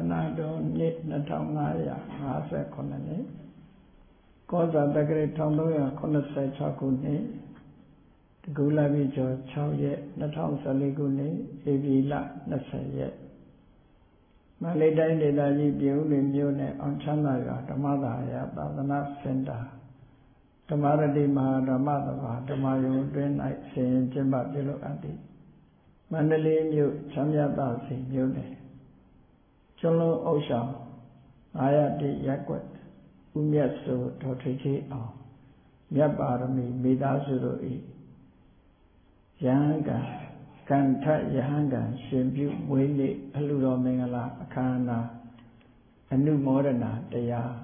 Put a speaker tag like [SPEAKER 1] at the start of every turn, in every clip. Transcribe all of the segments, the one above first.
[SPEAKER 1] နာတော်နှစ်2559နှစ်ကောဇာတက္ကရာ1386ခုနှစ်တကူလာပြီကျော်6ရက်2014ခုနှစ်ဧပြီလ20ရက်မန္တလေးတိုင်းဒေသကြီးပြည်ဦးလွင်မြို့နယ်အောင်ချမ်းသာရွာဓမ္မသာယသာသနာစင်တာဓမ္မရတိမဟာဓမ္မသဘာဓမ္မယုံတွင်၌ဆင်ရင်ကျင်းပပြုလုပ်အပ်သည်မန္တလေးမြို့ချမ်းမြတ်သာစီမြို့နယ်ကျွန်းလုံးအုပ်ဆောင်901ရပ်ကွက်ဦးမြတ်စိုးဒေါ်ထိတ်အောင်မြတ်ပါရမီမိသားစုတို့၏ယဟန်ကကန္ထယဟန်ကရှင်ပြုမွေးနေ့အလှတော်မင်္ဂလာအခမ်းအနားအနုမောဒနာတရား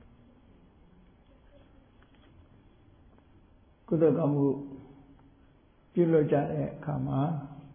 [SPEAKER 1] ကုသိုလ်ကောင်းမှုပြုလုပ်ကြတဲ့အခါမှာ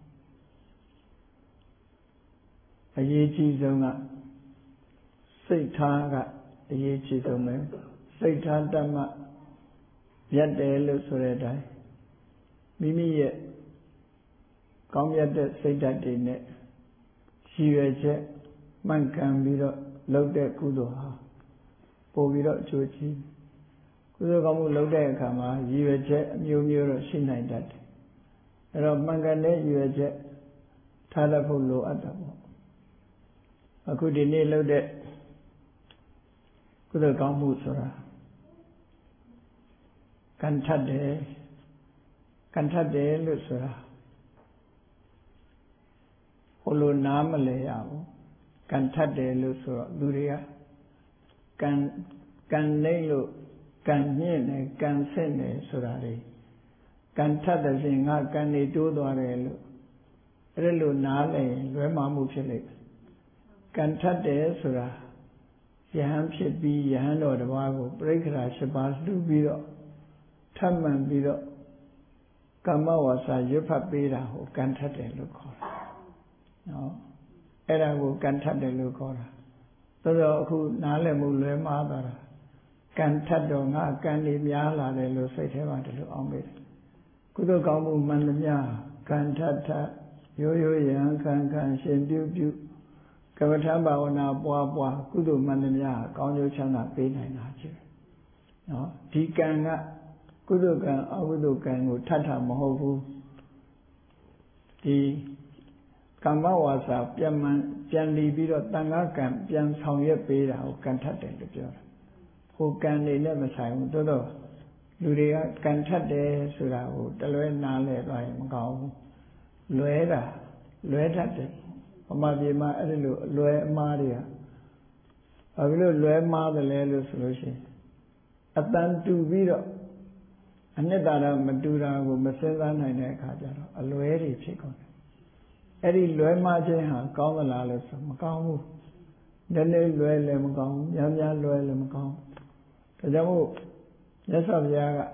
[SPEAKER 1] အရေးကြီးဆုံးကစိတ်ထားကအရေးကြီးဆုံးပဲစိတ်ထားတတ်မှမြတ်တယ်လို့ဆိုတဲ့အတိုင်းမိမိရဲ့ကောင်းမြတ်တဲ့စိတ်ဓာတ်တွေနဲ့ရည်ရွယ်ချက်မှန်ကန်ပြီးတော့လုပ်တဲ့ကုသိုလ်ဟာပို့ပြီးတော့အကျိုးကြီးကုသိုလ်ကောင်းမှုလုပ်တဲ့အခါမှာရည်ရွယ်ချက်အမျိုးမျိုးတော့ရှိနိုင်တတ်တယ်အဲတော့မှန်ကန်တဲ့ရည်ရွယ်ချက်ထားတတ်ဖို့လိုအပ်တာပေါ့အခုဒီနေ့လုပ်တဲ့ကုသိုလ်ကောင်းမှုဆိုတာကံထပ်တယ်လို့ဆိုတာဟိုလိုနားမလဲရဘူးကံထပ်တယ်လို့ဆိုတော့လူတွေကကံနှိမ့်လို့ကံညှင့်တယ်ကံဆင့်တယ်ဆိုတာလေကံထပ်တဲ့ပြင်ငါကံနေတိုးသွားတယ်လို့အဲ့လိုနားလဲလွဲမှားမှုဖြစ်လိမ့်မယ်ကံထပ်တယ်ဆိုတာယဟန်ဖြစ်ပြီးယဟန်တော်တစ်ပါးကိုပြိက္ခာ7ပါးလှူပြီးတော့ထပ်မံပြီးတော့ကမ္မဝါစာရွတ်ဖတ်ပေးတာကိုကံထပ်တယ်လို့ခေါ်တာနော်အဲ့ဒါကိုကံထပ်တယ်လို့ခေါ်တာသို့တော့အခုနားလည်မှုလွဲမှားသွားတာကံထပ်တော့ငါကံနေများလာတယ်လို့စိတ်ထဲမှာဒီလိုအောင်မေးတယ်ကုသိုလ်ကောင်းမှုမှန်သမျှကံထပ်ရိုးယဟန်ခံရှင်ပြုကမ္မထာဘာဝနာပွားကုသိုလ်မှန်သမျှကောင်းကျိုးချမ်းသာပေးနိုင်တာဖြစ်နော်ဒီကံကကုသိုလ်ကံအကုသိုလ်ကံကိုထပ်မဟုတ်ဘူးဒီကမ္မဝါစာပြန်လီပြီးတော့တန်ခါကံပြန်ဆောင်ရွက်ပေးတာကိုကံထပ်တယ်လို့ပြောတာဟိုကံနေနဲ့မဆိုင်ဘူးသို့တော့လူတွေကကံထပ်တယ်ဆိုတာကိုတလွဲနားလဲသွားရင်မကောင်းဘူးလွဲတတ်တယ်ဗမာပြည်မှာအဲ့ဒီလိုအလွဲအမှားတွေကဘာဖြစ်လို့လွဲမှားတယ်လဲလို့ဆိုလို့ရှိရင်အတန်တူပြီးတော့အနှစ်သာရမတူတာကိုမစဉ်းစားနိုင်တဲ့အခါကျတော့အလွဲတွေဖြစ်ကုန်တယ်အဲ့ဒီလွဲမှားခြင်းဟာကောင်းသလားလို့ဆိုမကောင်းဘူးနည်းနည်းလွဲလည်းမကောင်းဘူးများလွဲလည်းမကောင်းဘူးဒါကြောင့်မို့မြတ်စွာဘုရားက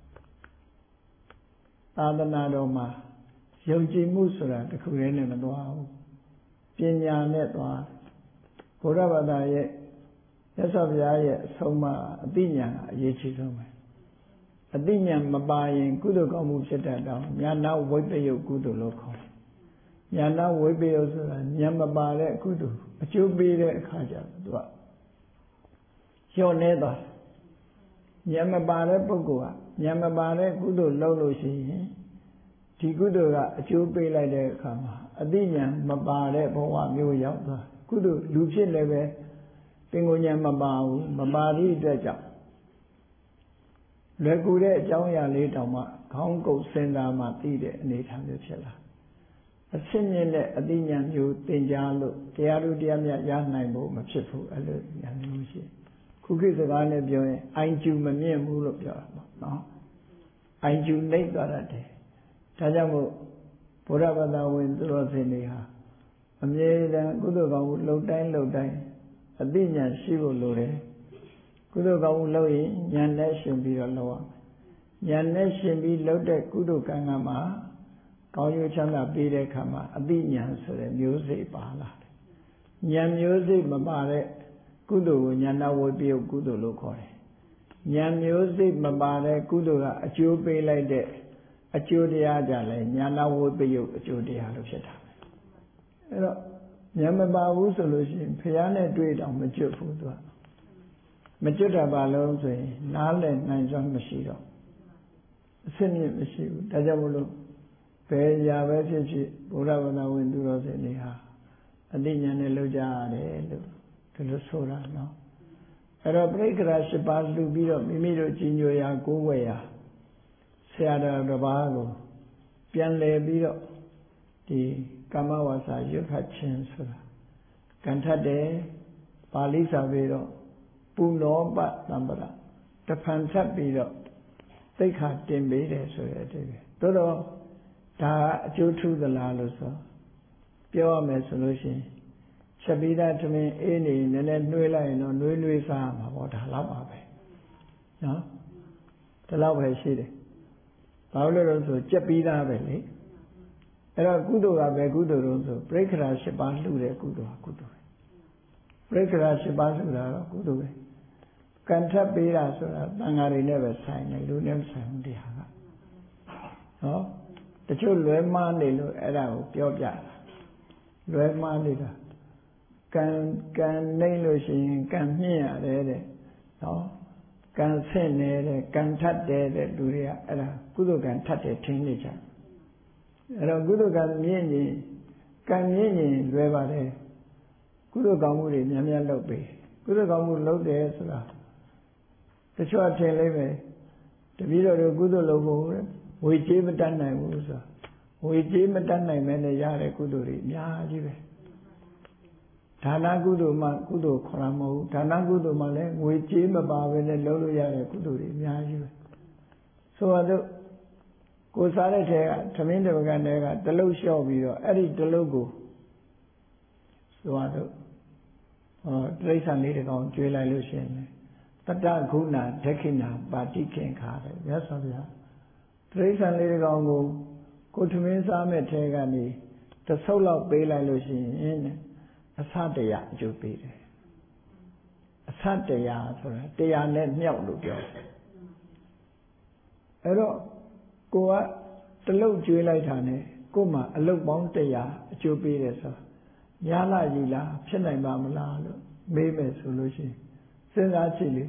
[SPEAKER 1] သာသနာတော်မှာယုံကြည်မှုဆိုတာတစ်ခုတည်းနဲ့မသွားဘူးပညာနဲ့သွားဘုရားဘာသာရဲ့မြတ်စွာဘုရားရဲ့အဆုံးအမအသိဉာဏ်ကအရေးကြီးဆုံးပဲအသိဉာဏ်မပါရင်ကုသိုလ်ကောင်းမှုဖြစ်တတ်တော့ဉာဏဝိပယုတ်ကုသိုလ်လို့ခေါ်တယ်ဉာဏဝိပယုတ်ဆိုတာဉာဏ်မပါတဲ့ကုသိုလ်အကျိုးပေးတဲ့အခါကျတော့သူကလျော့နေသွားဉာဏ်မပါတဲ့ပုဂ္ဂိုလ်ကဉာဏ်မပါတဲ့ကုသိုလ်လုပ်လို့ရှိရင်ဒီကုသိုလ်ကအကျိုးပေးလိုက်တဲ့အခါမှာအသိဉာဏ်မပါတဲ့ဘဝမျိုးရောက်သွားကုသိုလ်လူဖြစ်လည်းပဲပင်ကိုဉာဏ်မပါဘူးမပါသည့်အတွက်ကြောင့်လွယ်ကူတဲ့အကြောင်းအရာလေးတောင်မှခေါင်းကုပ်စင်တာမှသိတဲ့အနေအထားမျိုးဖြစ်လာအစစ်မြင့်တဲ့အသိဉာဏ်မျိုးသင်ကြားလို့တရားသူတရားမြတ်ရနိုင်ဖို့မဖြစ်ဘူးအဲ့လိုဉာဏ်မျိုးရှိခုခေတ်စကားနဲ့ပြောရင်အိုင်ကျူမမြင့်ဘူးလို့ပြောတာပေါ့နော်အိုင်ကျူနှိပ်သွားတတ်တယ်ဒါကြောင့်မို့ဘုရားဘာသာဝင်သူတော်စင်တွေဟာအမြဲတမ်းကုသိုလ်ကောင်းမှုလှုပ်တိုင်းအသိဉာဏ်ရှိဖို့လိုတယ်ကုသိုလ်ကောင်းမှုလုပ်ရင်ဉာဏ်နဲ့ရှင်ပြီးတော့လုပ်ရမယ်ဉာဏ်နဲ့ရှင်ပြီးလုပ်တဲ့ကုသိုလ်ကံကမှာကောင်းကျိုးချမ်းသာပေးတဲ့အခါမှာအသိဉာဏ်ဆိုတဲ့မျိုးစိတ်ပါလာတယ်ဉာဏ်မျိုးစိတ်မပါတဲ့ကုသိုလ်ကိုဉာဏဝိပယုတ်ကုသိုလ်လို့ခေါ်တယ်ဉာဏ်မျိုးစိတ်မပါတဲ့ကုသိုလ်ကအကျိုးပေးလိုက်တဲ့အကျိုးတရားကြလဲဉာဏဝိပယုတ်အကျိုးတရားလို့ဖြစ်တာပဲအဲ့တော့ဉာဏ်မပါဘူးဆိုလို့ရှိရင်ဖះနဲ့တွေ့တော့မကျွတ်ဘူးသူကမကျွတ်တာပါလို့ဆိုရင်နားလည်နိုင်စွမ်းမရှိတော့အစစ်မြစ်မရှိဘူးဒါကြောင့်မလို့ဘယ်ရာပဲဖြစ်ဖြစ်ဘုရားဘာသာဝင်သူတော်စင်တွေဟာအသိဉာဏ်နဲ့လောက်ကြရတယ်လို့ဒီလိုဆိုတာနော်အဲ့တော့ပြိက္ခရာ၈ပါးလှူပြီးတော့မိမိတို့ကြီးညိုရာကိုးဝယ်ရာဆရာတော်တစ်ပါးကိုပြန်လည်ပြီးတော့ဒီကာမဝါစာရွတ်ဖတ်ခြင်းဆိုတာကံထတ်တယ်ပါဠိစာပေတော့ပုနောပတံပရတဖန်ထပ်ပြီးတော့သိက္ခာတင်ပေးတယ်ဆိုတဲ့အတိပဲသို့တော့ဒါအကျိုးထူးသလားလို့ဆိုပြောရမယ်ဆိုလို့ရှိရင်ချက်ပြီးသားသမင်းအေးနေနည်းနည်းနှွေးလိုက်ရင်တော့နှွေးစားမှာပေါ့ဒါတော့ပါပဲနော်ဒါတော့ပဲရှိတယ်ဘာလို့လဲဆိုကြက်ပြီးသားပဲလေအဲ့တော့ကုသိုလ်ကပဲကုသိုလ်လို့ဆိုပြိက္ခရာ၈ပါးလှူတဲ့ကုသိုလ်ဟာကုသိုလ်ပဲပြိက္ခရာ၈ပါးလှူတာတော့ကုသိုလ်ပဲကံထပ်ပေးတာဆိုတာတန်ဃာတွေနဲ့ပဲဆိုင်တယ်လူနဲ့ဆိုင်ဘူးတရားကနော်တချို့လွဲမှားနေလို့အဲ့ဒါကိုပြောပြတာလွဲမှားနေတာကံနှိမ့်လို့ရှိရင်ကံမြင့်ရတယ်တဲ့နော်ကံဆင့်နေတဲ့ကံထပ်တယ်တဲ့လူတွေကအဲ့ဒါကုသိုလ်ကံထပ်တယ်ထင်နေကြအဲ့တော့ကုသိုလ်ကံမြင့်ရင်ကံမြင့်ရင်လွဲပါတယ်ကုသိုလ်ကောင်းမှုတွေများများလုပ်ပေးကုသိုလ်ကောင်းမှုလုပ်တယ်ဆိုတာတချို့ထင်လိုက်ပဲတပည့်တော်တို့ကုသိုလ်လုပ်ဖို့ဝေကြေးမတတ်နိုင်ဘူးဆိုတာဝေကြေးမတတ်နိုင်မဲနဲ့ရတဲ့ကုသိုလ်တွေအများကြီးပဲဒါနကုသိုလ်မှကုသိုလ်ခေါ်တာမဟုတ်ဘူးဒါနကုသိုလ်မှလည်းငွေကြေးမပါဘဲနဲ့လုပ်လို့ရတဲ့ကုသိုလ်တွေအများကြီးပဲဆိုတော့ကိုစားတဲ့ထဲကသမင်းတပကံတွေကတလုတ်လျှော့ပြီးတော့အဲ့ဒီတလုတ်ကိုဆိုတော့တိရစ္ဆာန်လေးတကောင်ကျွေးလိုက်လို့ရှိရင်တတ္တခုဏဒက္ခိဏပါတိခင်ခါတယ်မြတ်စွာဘုရားတိရစ္ဆာန်လေးတကောင်ကိုသမင်းစားမဲ့ထဲကနေတဆုပ်လောက်ပေးလိုက်လို့ရှိရင်အစတရားအကျိုးပေးတယ်အစတရားဆိုတာတရားနဲ့မြောက်လို့ပြောတယ်အဲ့တော့ကိုကတလုတ်ကျွေးလိုက်တာနဲ့ကို့မှာအလုတ်ပေါင်း100အကျိုးပေးတယ်ဆိုတာများလားကြီးလားဖြစ်နိုင်ပါမလားလို့မေးမယ်ဆိုလို့ရှိရင်စဉ်းစားကြည့်လေ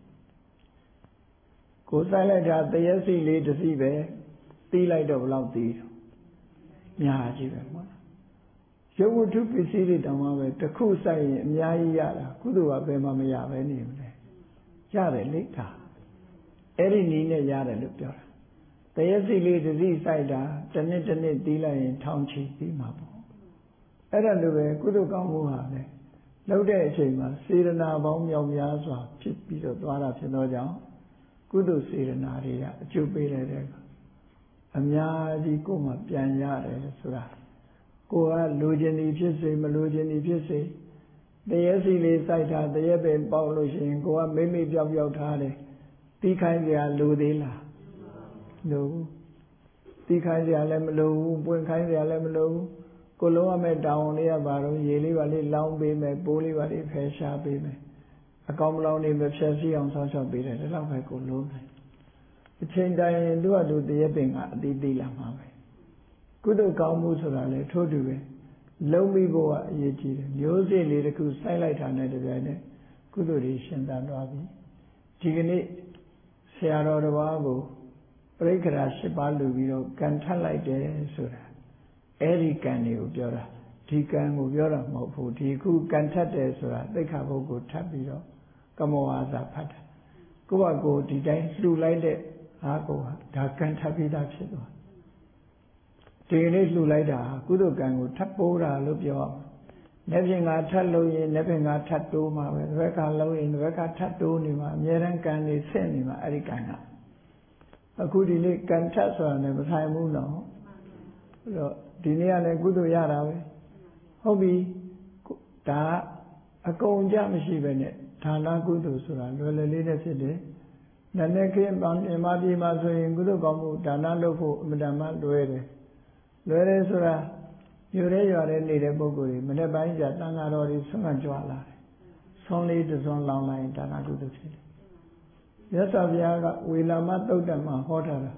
[SPEAKER 1] ကိုစိုက်လိုက်တာတရက်စီလေးတစ်စီပဲတီးလိုက်တော့ဘယ်လောက်တီးများကြီးပဲမဟုတ်ရုပ်ဝတ္ထုပစ္စည်းတွေတောင်မှပဲတစ်ခုစိုက်ရင်အများကြီးရတာကုသိုလ်ကဘယ်မှမရပဲနေမလဲရတယ်လေဒါအဲ့ဒီနည်းနဲ့ရတယ်လို့ပြောတာတရက်စီလေးတစ်စီစိုက်တာတစ်နှစ်တီးလိုက်ရင်ထောင်ချီပြီးမှာပေါ့အဲ့ဒါလိုပဲကုသိုလ်ကောင်းမှုဟာလေလောက်တဲ့အချိန်မှာစေတနာပေါင်းမြောက်များစွာဖြစ်ပြီးတော့သွားတာဖြစ်သောကြောင့်ကုသိုလ်စေတနာတွေကအကျိုးပေးလိုက်တဲ့အများကြီးကိုယ်မှပြန်ရတယ်ဆိုတာကိုကလိုချင်သည်ဖြစ်စေမလိုချင်သည်ဖြစ်စေတရက်စီလေးစိုက်တာတရက်ပဲပေါက်လို့ရှိရင်ကိုကမိပြောက်ထားတယ်တီးခိုင်းကြလိုသေးလားလိုတီးခိုင်းကြလည်းမလိုဘူးပွင့်ခိုင်းကြလည်းမလိုဘူးကိုလုံးဝမဲ့တောင်းလေးကဘာလို့ရေလေးပါလေးလောင်းပေးမယ်ပိုးလေးပါလေးဖယ်ရှားပေးမယ်အကောင်မလောင်းနေမဖြက်စီအောင်ဆောက်ရှောက်ပေးတယ်ဒါတော့ပဲကိုလုံးတယ်အချိန်တိုင်းသူ့အတူတရက်ပင်ကအတိသိလာမှာပဲကုသိုလ်ကောင်းမှုဆိုတာလေထို့တူပဲလုံးမိဖို့ကအရေးကြီးတယ်မျိုးစေ့လေးတစ်ခုစိုက်လိုက်တာနဲ့တပြိုင်နက်ကုသိုလ်တွေရှင်သန်သွားပြီဒီကနေ့ဆရာတော်တစ်ပါးကိုပြိက္ခရာ၈ပါးလူပြီးတော့ကံထပ်လိုက်တယ်ဆိုတာအဲ့ဒီကံတွေကိုပြောတာဒီကံကိုပြောတာမဟုတ်ဘူးဒီခုကံထပ်တယ်ဆိုတာသိက္ခာပုဂ္ဂိုလ်ထပ်ပြီးတော့ကမောဝါစာဖတ်တာကိုယ့်ဘကိုဒီတိုင်းလှူလိုက်တဲ့ဟာကိုဒါကံထပ်ပြီးသားဖြစ်သွားဒီနေ့လှူလိုက်တာကုသိုလ်ကံကိုထပ်ပိုးတာလို့ပြောအောင်နေ့ပြင်ကထပ်လို့ရင်နေ့ပြင်ကထပ်တိုးမှာပဲဒီဘက်ကလုံးရင်ဒီဘက်ကထပ်တိုးနေမှာအများရန်ကံနေဆင့်နေမှာအဲ့ဒီကံကအခုဒီနေ့ကံထပ်ဆိုတာလည်းမဆိုင်ဘူးနော်အဲ့တော့ဒီနေ့ကလည်းကုသိုလ်ရတာပဲဟုတ်ပြီဒါအကုန်ကြမရှိပဲနဲ့ဒါနကုသိုလ်ဆိုတာလွယ်လွယ်လေးနဲ့ဖြစ်တယ်နည်းနည်းခင်းမြန်မာပြည်မှာဆိုရင်ကုသိုလ်ကောင်းမှုဒါနလုပ်ဖို့အမှန်တမ်းလွယ်တယ်ဆိုတာမြို့ရဲရွာရဲနေတဲ့ပုဂ္ဂိုလ်တွေမနေ့ပိုင်းကျတန်ဃာတော်တွေဆွမ်းကြွလာတယ်ဆွမ်းလေးတစ်စွန်းလောင်းလိုက်ဒါနကုသိုလ်ဖြစ်တယ်မြတ်စွာဘုရားကဝေလာမသုတ်တံမှာဟောထားတာ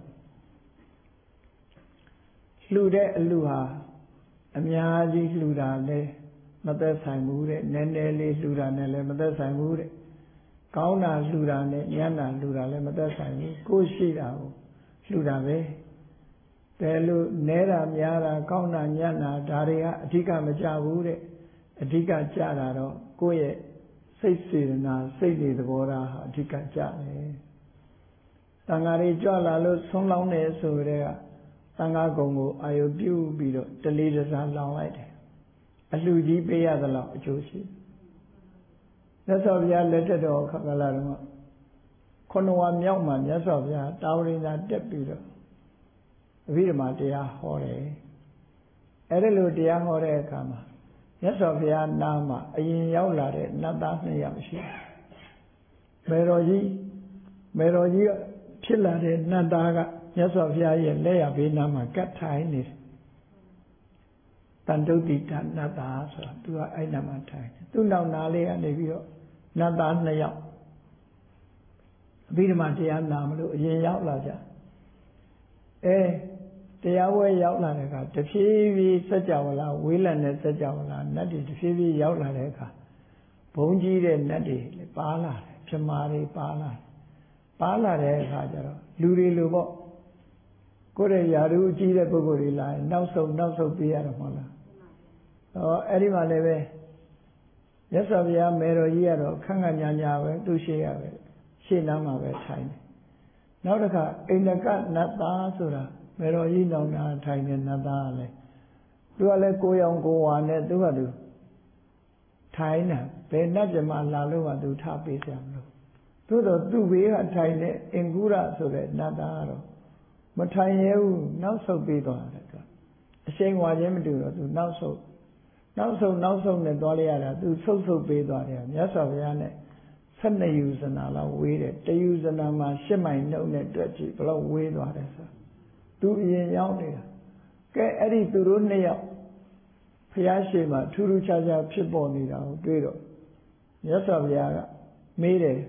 [SPEAKER 1] လှူတဲ့အလှူဟာအများကြီးလှူတာလေမသက်ဆိုင်ဘူးတဲ့နည်းနည်းလေးလှူတာနဲ့လည်းမသက်ဆိုင်ဘူးတဲ့ကောင်းတာလှူတာနဲ့ညံ့တာလှူတာလည်းမသက်ဆိုင်ဘူးကိုယ်ရှိတာကိုလှူတာပဲတဲလို့နဲတာများတာကောင်းတာညံ့တာဒါတွေကအဓိကမကြဘူးတဲ့အဓိကကြတာတော့ကိုယ့်ရဲ့စိတ်စေတနာစိတ်တွေသဘောထားဟာအဓိကကြတယ်တန်ဃာတွေကြွလာလို့ဆုံးလောင်းတယ်ဆိုတဲ့ကတန်ဃာကုံကိုအာယုပြုပြီးတော့တလေးတစားလောင်းလိုက်တယ်အလှကြီးပေးရသလောက်အကျိုးရှိမြတ်စွာဘုရားလက်ထက်တော်ခါလာတော့ခုနဝမြောက်မှာမြတ်စွာဘုရားတာဝရိန္ဒာတက်ပြီးတော့အဘိဓမ္မာတရားဟောတယ်အဲ့ဒါလိုတရားဟောတဲ့အခါမှာမြတ်စွာဘုရားနာမှာအရင်ရောက်လာတဲ့နတ်သား2ယောက်ရှိမေတော်ကြီးဖြစ်လာတဲ့နတ်သားကမြတ်စွာဘုရားရဲ့လက်ရဘေးနားမှာကတ်ထိုင်နေတယ်တန်တုတ်တိတနတ်သားဆိုတာသူကအဲ့နာမှာထိုင်တယ်သူ့နောက်နာလေးကနေပြီးတော့နတ်သား2ယောက်အဘိဓမ္မာတရားနာမလို့အရင်ရောက်လာကြတရားဝဲရောက်လာတဲ့အခါတဖြည်းဖြည်းစัจ java လာဝေးလံတဲ့စัจ java လာနတ်တွေတဖြည်းဖြည်းရောက်လာတဲ့အခါဘုံကြီးတဲ့နတ်တွေပါလာတယ်ပြမာတွေပါလာတဲ့အခါကျတော့လူတွေလိုပေါ့ကိုယ့်ရဲ့ယာရုအကြီးတဲ့ပုဂ္ဂိုလ်တွေလာရင်နောက်ဆုတ်ပြေးရတော့မဟုတ်လားအဲ့ဒီမှာလည်းပဲမြတ်စွာဘုရားမေတော်ကြီးကတော့ခန့်ခန့်ညာညာပဲသူရှိရပဲရှေ့နားမှာပဲထိုင်တယ်နောက်တစ်ခါအိန္ဒကနတ်သားဆိုတာမေတော်ကြီးနောင်နာထိုင်တဲ့နတ်သားလည်းသူကလည်းကိုရောင်ကိုဝါနဲ့သူကသူထိုင်တာဘယ်နတ်ပြမလာလို့ကသူထားပေးကြမလို့သို့တော့သူ့ဘေးကထိုင်တဲ့အင်္ဂုရဆိုတဲ့နတ်သားကတော့မထိုင်ရဘူးနောက်ဆုတ်ပေးသွားတယ်သူအရှိန်ဝါခြင်းမတူတော့သူနောက်ဆုတ်နဲ့သွားလိုက်ရတာသူဆုတ်ပေးသွားတယ်မြတ်စွာဘုရားနဲ့12ယူဇနာလောက်ဝေးတယ်တယူဇနာမှာ10မိုင်နှုတ်နဲ့တွက်ကြည့်ဘယ်လောက်ဝေးသွားတယ်ဆိုသူအရင်ရောက်နေတာကဲအဲ့ဒီသူတို့2ယောက်ဘုရားရှိခိုးမှာထူးထူးခြားခြားဖြစ်ပေါ်နေတာကိုတွေ့တော့မြတ်စွာဘုရားကမေးတယ်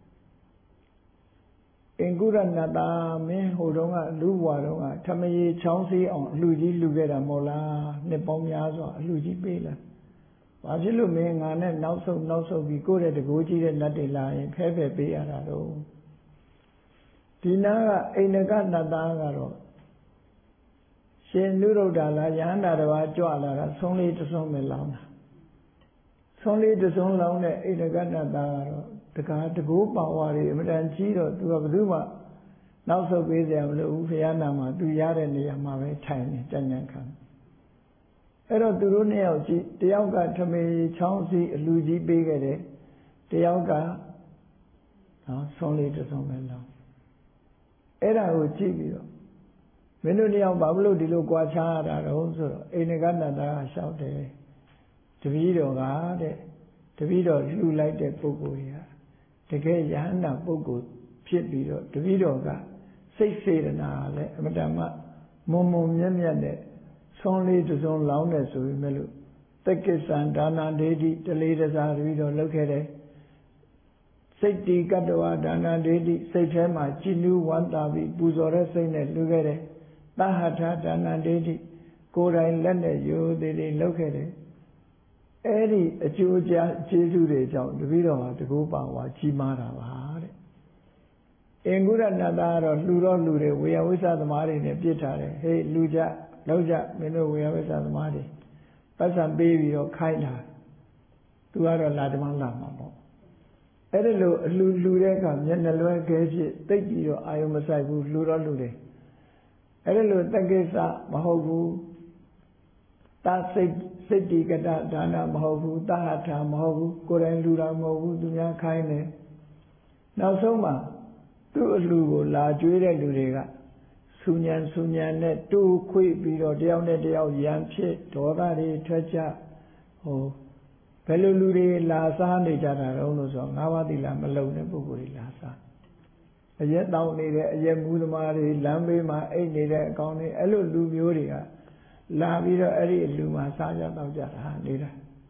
[SPEAKER 1] အင်္ဂုရနတ္တာမင်းဟိုတုန်းကလူဘွားတုန်းကထမရေချောင်းစီးအောင်အလှကြီးလှူခဲ့တာမဟုတ်လားနှစ်ပေါင်းများစွာအလှကြီးပေးလားဘာဖြစ်လို့မင်းငါနဲ့နောက်ဆုတ်ပြီးကိုယ့်ရဲ့တကိုးကြီးတဲ့နတ်တွေလာရင်ဖဲပေးရတာတော့ဒီနာကအိန္ဒကနတ္တာကတော့ရှင်နုရုဒ္ဓလာယဟန္တာတစ်ပါးကြွလာတာဆုံးလေးတစ်ဆုံးပဲလောင်းတာဆုံးလေးတစ်ဆုံးလောင်းတဲ့အိန္ဒကနတ္တာကတော့တကားတကိုးပါဝါတွေအမှန်တန်ကြီးတော့သူကဘယ်သူမှနောက်ဆုတ်ပေးစရာမလိုဘူးဘုရားနာမှာသူရတဲ့နေရာမှာပဲထိုင်နေကြံ့ခံအဲ့တော့သူတို့2ယောက်ကြည့်တယောက်ကထမေချောင်းစီအလူကြီးပေးခဲ့တယ်တယောက်ကဆုံးလေးတစ်ဆုံးပဲလောင်းအဲ့ဒါကိုကြည့်ပြီးတော့မင်းတို့2ယောက်ဘာလို့ဒီလိုကြွားချရတာတော့ဆိုတော့အိန္ဒကနတ္တာကလျှောက်တယ်တပည့်တော်ကတဲ့တပည့်တော်လှူလိုက်တဲ့ပုဂ္ဂိုလ်ကြီးတကယ်ယဟန္တာပုဂ္ဂိုလ်ဖြစ်ပြီးတော့တပည့်တော်ကစိတ်စေတနာလည်းအမတ္တမမုံမြတ်တဲ့ဆုံးလေးတစ်စုံလောင်းတယ်ဆိုပေမဲ့လို့တက္ကိစ္ဆံဒါနဒေတိတလေးတစားတပည့်တော်လုပ်ခဲ့တယ်စိတ်တိကတ္တဝဒါနဒေတိစိတ်ထဲမှာကြည်နူးဝမ်းသာပြီးပူဇော်တဲ့စိတ်နဲ့လှူခဲ့တယ်သဟထဒါနဒေတိကိုယ်တိုင်လက်နဲ့ရိုးသေးသေးလုပ်ခဲ့တယ်အဲ့ဒီအကျိုးကြားကျေးဇူးတွေကြောင့်တပည့်တော်ဟာတကူပါဝါကြီးမားတာပါတဲ့အင်္ဂုရနတ္တာကတော့လှူတယ်ဝေယဝိသသမားတွေနဲ့ပြစ်ထားတယ်ဟေးလှူကြလောက်ကြမင်းတို့ဝေယဝိသသမားတွေပတ်စံပေးပြီးတော့ခိုင်းတာသူကတော့လာဓမ္မလာမှာပေါ့အဲ့ဒါလို့အလှူတဲ့အခါမျက်နှာလွှဲခဲဖြစ်တိတ်ပြီးတော့အာယုံမဆိုင်ဘူးလှူတယ်အဲ့ဒါလို့တက္ကိစ္စမဟုတ်ဘူးသာစိတ်တိကတဒါနမဟုတ်ဘူးသဟထာမဟုတ်ဘူးကိုယ်တိုင်လှူတာမဟုတ်ဘူးသူများခိုင်းတယ်နောက်ဆုံးမှာသူ့အလှကိုလာကျွေးတဲ့လူတွေကဆူညံနဲ့တူခွေပြီးတော့တယောက်နဲ့တယောက်ရန်ဖြစ်ဒေါသတွေထွက်ကြဘယ်လိုလူတွေလာစားနေကြတာတော့လို့ဆိုတော့၅ပါးသီလမလုံတဲ့ပုဂ္ဂိုလ်တွေလာစားအရက်တောင်းနေတဲ့အရက်မူးသမားတွေလမ်းဘေးမှာအိတ်နေတဲ့အကောင်တွေအဲ့လိုလူမျိုးတွေကလာပြီးတော့အဲ့ဒီလူမှာစားကြတော့ကြတာနေတာ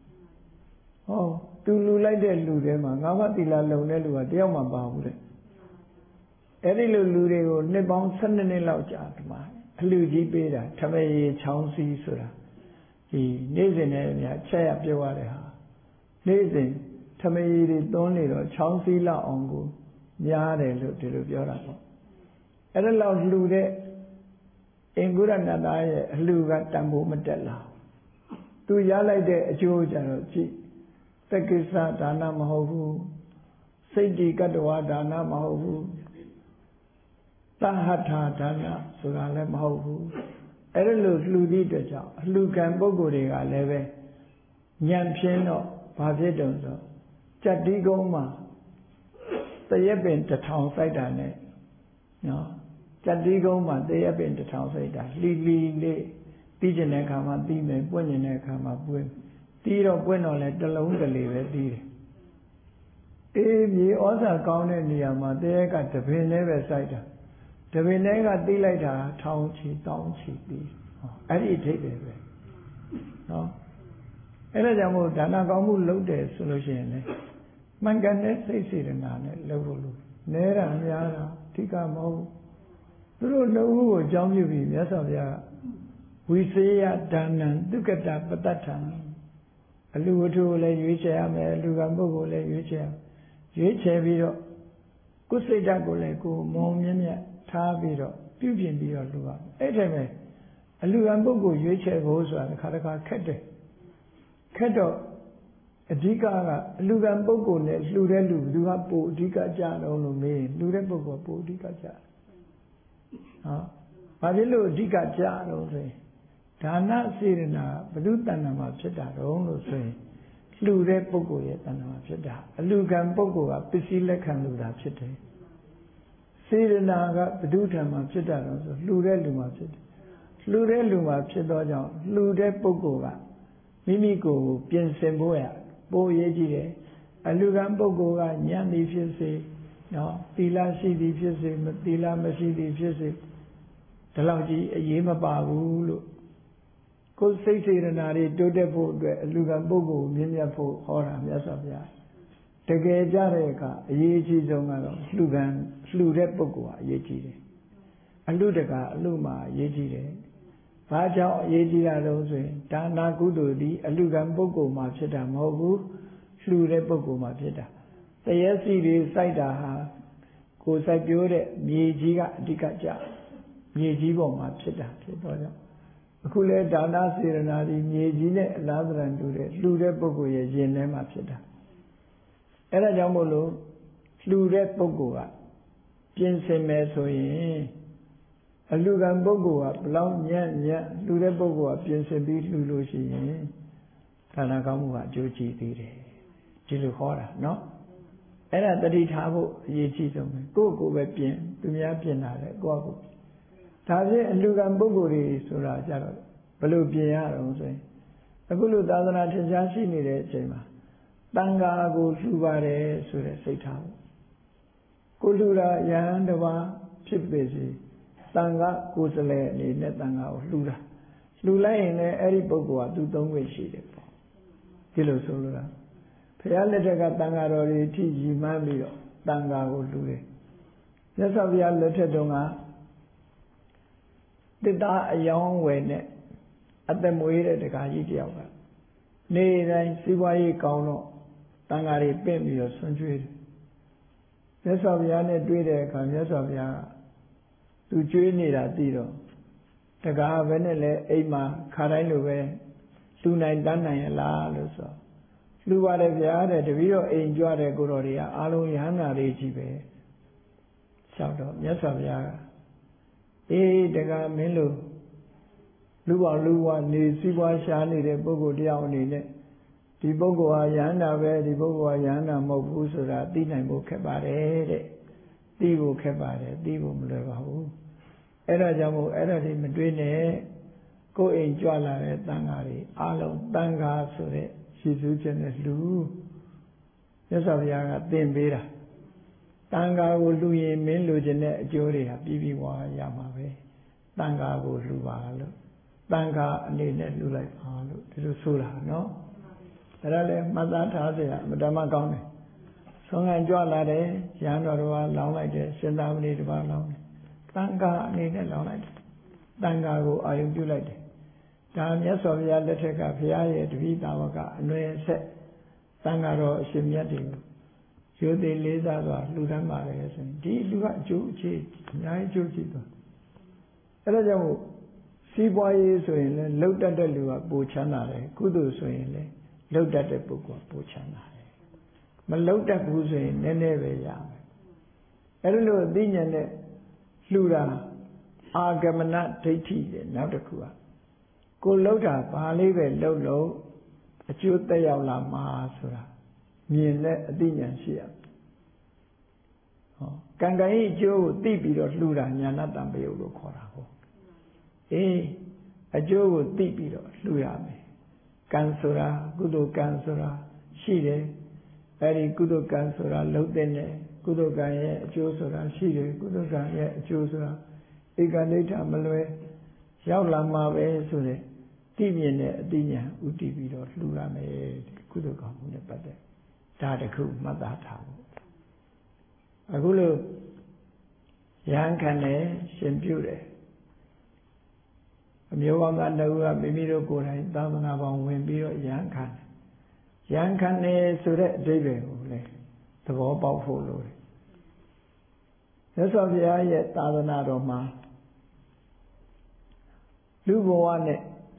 [SPEAKER 1] သူလူလိုက်တဲ့လူတွေမှာ၅ပါးသီလလုံတဲ့လူကတယောက်မှပါဘူးတဲ့အဲ့ဒီလူတွေကိုနှစ်ပေါင်း12နှစ်လောက်ကြာဒီမှာအလှကြီးပေးတာထမရေချောင်းစီးဆိုတာယဒီနေ့စဉ်နဲ့များချက်ရပြောရတဲ့ဟာနေ့စဉ်ထမရီတွေသွန်းနေတော့ချောင်းစည်းလောက်အောင်ကိုများတယ်လို့ဒီလိုပြောတာပေါ့အဲ့ဒါလောက်လှူတဲ့အင်္ဂုရဏသားရဲ့အလှူကတန်ဖိုးမတက်လာသူရလိုက်တဲ့အကျိုးကြတော့ကြည့်တက္ကိစ္စဒါနမဟုတ်ဘူးစိတ်တိကတ္တဝဒါနမဟုတ်ဘူးသဟထာဒါနဆိုတာလည်းမဟုတ်ဘူးအဲ့ဒါလို့လှူသည့်အတွက်ကြောင့်အလှူခံပုဂ္ဂိုလ်တွေကလည်းပဲဉာဏ်ဖြင်းတော့ဘာဖြစ်တုံဆိုကြက်တီးကုန်းမှာတရက်ပင်1000စိုက်တာနဲ့နော်ကြက်တီးကုန်းမှာတရက်ပင်1000စိုက်တာလီလီလေးတီးကျင်တဲ့အခါမှာတီးမယ်ပွင့်ကျင်တဲ့အခါမှာပွင့်တီးတော့ပွင့်တော့လဲတစ်လုံးတစ်လေပဲတီးတယ်အေးမြေဩဇာကောင်းတဲ့နေရာမှာတရက်ကတပင်နဲ့ပဲစိုက်တာတပင်နဲ့ကတီးလိုက်တာထောင်ချီတောင်းချီတီးအဲ့ဒီအထိပ်ပဲနော်အဲ့ဒါကြောင့်မို့ဒါနကောင်းမှုလုပ်တယ်ဆိုလို့ရှိရင်လေမှန်ကန်တဲ့စိတ်စေတနာနဲ့လုပ်ဖို့လိုနဲတာများတာအဓိကမဟုတ်သူတို့နှုတ်ကိုအကြောင်းပြုပြီးမြတ်စွာဘုရားဝိသေယဒါနံဒုက္ကတပတ္တထံအလူဝတ္ထုကိုလည်းရွေးချယ်ရမယ်အလူကံပုဂ္ဂိုလ်လည်းရွေးချယ်ပြီးတော့ကုစိတ်ဓာတ်ကိုလည်းကိုမုံမြင့်မြတ်ထားပြီးတော့ပြုပြင်ပြီးတော့လှူရမယ်အဲ့ဒါပဲအလူကံပုဂ္ဂိုလ်ရွေးချယ်ဖို့ဆိုတာတစ်ခါခက်တယ်ခက်တော့အဓိကကအလူကံပုဂ္ဂိုလ်နဲ့လှူတဲ့လူသူကပိုအဓိကကြတော့လို့မေးလှူတဲ့ပုဂ္ဂိုလ်ပိုအဓိကကြဘာဖြစ်လို့အဓိကကြတော့ဆိုရင်ဒါနစေရနာဘုဒ္ဓတဏ္ဍာမှာဖြစ်တာတော့လို့ဆိုရင်လှူတဲ့ပုဂ္ဂိုလ်ရဲ့တဏ္ဍာမှာဖြစ်တာအလူကံပုဂ္ဂိုလ်ကပစ္စည်းလက်ခံလှူတာဖြစ်တယ်စေရနာကဘုဒ္ဓထံမှာဖြစ်တာတော့ဆိုလှူတဲ့လူမှာဖြစ်တယ်လှူတဲ့လူမှာဖြစ်တော့ကြောင့်လှူတဲ့ပုဂ္ဂိုလ်ကမိမိကိုယ်ကိုပြင်ဆင်ဖို့ရပိုအရေးကြီးတယ်အလူကံပုဂ္ဂိုလ်ကဉာဏ်သည်ဖြစ်စေနော်သီလရှိသည်ဖြစ်စေသီလမရှိသည်ဖြစ်စေဒီလောက်ကြီးအရေးမပါဘူးလို့ကိုယ်စိတ်စေတနာတွေတိုးတက်ဖို့အတွက်အလူကံပုဂ္ဂိုလ်မြင့်မြတ်ဖို့ဟောတာမြတ်စွာဘုရားတကယ်ကြတဲ့အခါအရေးကြီးဆုံးကတော့လှူတဲ့ပုဂ္ဂိုလ်ဟာအရေးကြီးတယ်အလူတကအလူမှာအရေးကြီးတယ်ဘာကြောင့်အရေးကြီးတာလဲဆိုရင်ဒါနာကုသိုလ်ဒီအလူကံပုဂ္ဂိုလ်မှာဖြစ်တာမဟုတ်ဘူးလှူတဲ့ပုဂ္ဂိုလ်မှာဖြစ်တာတရက်စီတွေစိုက်တာဟာကိုယ်စိုက်ပျိုးတဲ့မြေကြီးကအဓိကကြမြေကြီးပေါ်မှာဖြစ်တာဖြစ်တော့ကြောင့်အခုလဲဒါနစေရနာဒီမြေကြီးနဲ့အလားတန်တူတဲ့လှူတဲ့ပုဂ္ဂိုလ်ရဲ့ယင်ထဲမှာဖြစ်တာအဲ့ဒါကြောင့်မို့လို့လှူတဲ့ပုဂ္ဂိုလ်ကပြင်ဆင်မယ်ဆိုရင်အလူကံပုဂ္ဂိုလ်ကဘလောက်ညံ့လှူတဲ့ပုဂ္ဂိုလ်ကပြင်ဆင်ပြီးလှူလို့ရှိရင်ဒါနကောင်းမှုကအကျိုးကြီးသေးတယ်ဒီလိုခေါ်တာနော်အဲ့ဒါတတိထားဖို့အရေးကြီးဆုံးပဲကိုယ့်ကိုယ်ပဲပြင်သူများပြင်တာလေကိုယ့်ကိုယ်ဒါဖြင့်အလူကံပုဂ္ဂိုလ်တွေဆိုတာကြတော့ဘယ်လိုပြင်ရအောင်ဆိုရင်အခုလိုသာသနာထင်ရှားရှိနေတဲ့အချိန်မှာတန်ခါကိုလှူပါတယ်ဆိုတဲ့စိတ်ထားဖို့ကိုလှူတာယဟန်တစ်ပါးဖြစ်ပေစေတန်ခါကိုယ်စလဲအနေနဲ့တန်ခါကိုလှူတာလှူလိုက်ရင်လည်းအဲ့ဒီပုဂ္ဂိုလ်ကသူသုံးခွင့်ရှိတယ်ပေါ့ဒီလိုဆိုလို့လားဘုရားလက်ထက်ကတန်ခါတော်တွေအထိရည်မှန်းပြီးတော့တန်ခါကိုလှူတယ်မြတ်စွာဘုရားလက်ထက်တုန်းကတစ်သားအယောင်းဝယ်နဲ့အသက်မွေးတဲ့တခါကြီးတယောက်ကနေတိုင်းစီးပွားရေးကောင်းတော့တန်ခါတွေပင့်ပြီးတော့ဆွံ့ကျွေးတယ်မြတ်စွာဘုရားနဲ့တွေ့တဲ့အခါမြတ်စွာဘုရားကသူကျွေးနေတာသိတော့တကားပဲနဲ့လဲအိမ်မှာခါတိုင်းလိုပဲလှူနိုင်တန်းနိုင်ရလားလို့ဆိုလှူပါတယ်ဗျာတဲ့တပည့်တော်အိမ်ကြွတဲ့ကိုတော်တွေကအားလုံးရဟန္တာတွေကြီးပဲလျှောက်တော့မြတ်စွာဘုရားကအေးတကားမင်းလို့လူပါလူဝနေစီးပွားရှားနေတဲ့ပုဂ္ဂိုလ်တယောက်အနေနဲ့ဒီပုဂ္ဂိုလ်ဟာယဟန္တာပဲဒီပုဂ္ဂိုလ်ဟာယဟန္တာမဟုတ်ဘူးဆိုတာသိနိုင်ဖို့ခက်ပါတယ်တဲ့သိဖို့ခက်ပါတယ်သိဖို့မလွယ်ပါဘူးအဲ့ဒါကြောင့်မို့အဲ့ဒါတွေမတွေးနဲ့ကိုယ်အိမ်ကြွလာတဲ့တန်ခါတွေအားလုံးတန်ခါဆိုတဲ့ရှိစုခြင်းနဲ့လူမြတ်စွာဘုရားကသင်ပေးတာတန်ခါကိုလူရင်မင်းလူခြင်းတဲ့အကျိုးတွေဟာပြီးပြီးဝါရမှာပဲတန်ခါကိုလူပါလို့တန်ခါအနေနဲ့လူလိုက်ပါလို့ဒီလိုဆိုတာနော်ဒါလည်းမှတ်သားထားစရာမတမကောင်းတယ်ဆုံးခံကြွလာတယ်ရဟန်းတော်တစ်ပါးလောင်းလိုက်တယ်စင်သာမဏေတစ်ပါးလောင်းတယ်တန်ခါအနေနဲ့လောင်းလိုက်တယ်တန်ခါကိုအာယုပြုလိုက်တယ်ဒါမြတ်စွာဘုရားလက်ထက်ကဘုရားရဲ့တပည့်သားဝကအနွယ်ဆက်သံဃာတော်အရှင်မြတ်တွေကိုရိုသေလေးစားစွာလှူဒန်းပါတယ်ဆိုရင်ဒီလူကအကျိုးအခြေအများကြီးအကျိုးရှိသွားအဲ့ဒါကြောင့်စီးပွားရေးဆိုရင်လည်းလှုပ်တတ်တဲ့လူကပိုချမ်းသာတယ်ကုသိုလ်ဆိုရင်လည်းလှုပ်တတ်တဲ့ပုဂ္ဂိုလ်ကပိုချမ်းသာတယ်မလှုပ်တတ်ဘူးဆိုရင်နည်းနည်းပဲရမယ်အဲ့ဒါလို့အသိဉာဏ်နဲ့လှူတာအာဂမနဒိဋ္ဌိတဲ့နောက်တစ်ခုကကိုလှုပ်တာဘာလေးပဲလှုပ်လို့အကျိုးသက်ရောက်လာမှာဆိုတာမြင်တဲ့အသိဉာဏ်ရှိရဟောကံကံရဲ့အကျိုးကိုသိပြီးတော့လှူတာညာဏတံပယုတ်လို့ခေါ်တာဟောအကျိုးကိုသိပြီးတော့လှူရမယ်ကံဆိုတာကုသိုလ်ကံဆိုတာရှိတယ်အဲ့ဒီကုသိုလ်ကံဆိုတာလှုပ်တဲ့နဲ့ကုသိုလ်ကံရဲ့အကျိုးဆိုတာရှိတယ်ကုသိုလ်ကံရဲ့အကျိုးဆိုတာဧကနိဋ္ဌမလွယ်ရောက်လာမှာပဲဆိုတဲ့သိမြင်တဲ့အသိဉာဏ်ဥတည်ပြီးတော့လှူရမယ်ကုသိုလ်ကောင်းမှုနဲ့ပတ်သက်ဒါတခုမှတ်သားထားဖို့အခုလို့ရဟန်းခံတယ်ရှင်ပြုတယ်အမျိုးကောင်းသားနှစ်ဦးကမိမိတို့ကိုယ်တိုင်သာသနာပေါင်းဝင်ပြီးတော့ရဟန်းခံတယ်ရဟန်းခံတယ်ဆိုတဲ့အဓိပ္ပာယ်ကိုလည်းသဘောပေါက်ဖို့လိုတယ်မြတ်စွာဘုရားရဲ့သာသနာတော်မှာလူဘဝနဲ့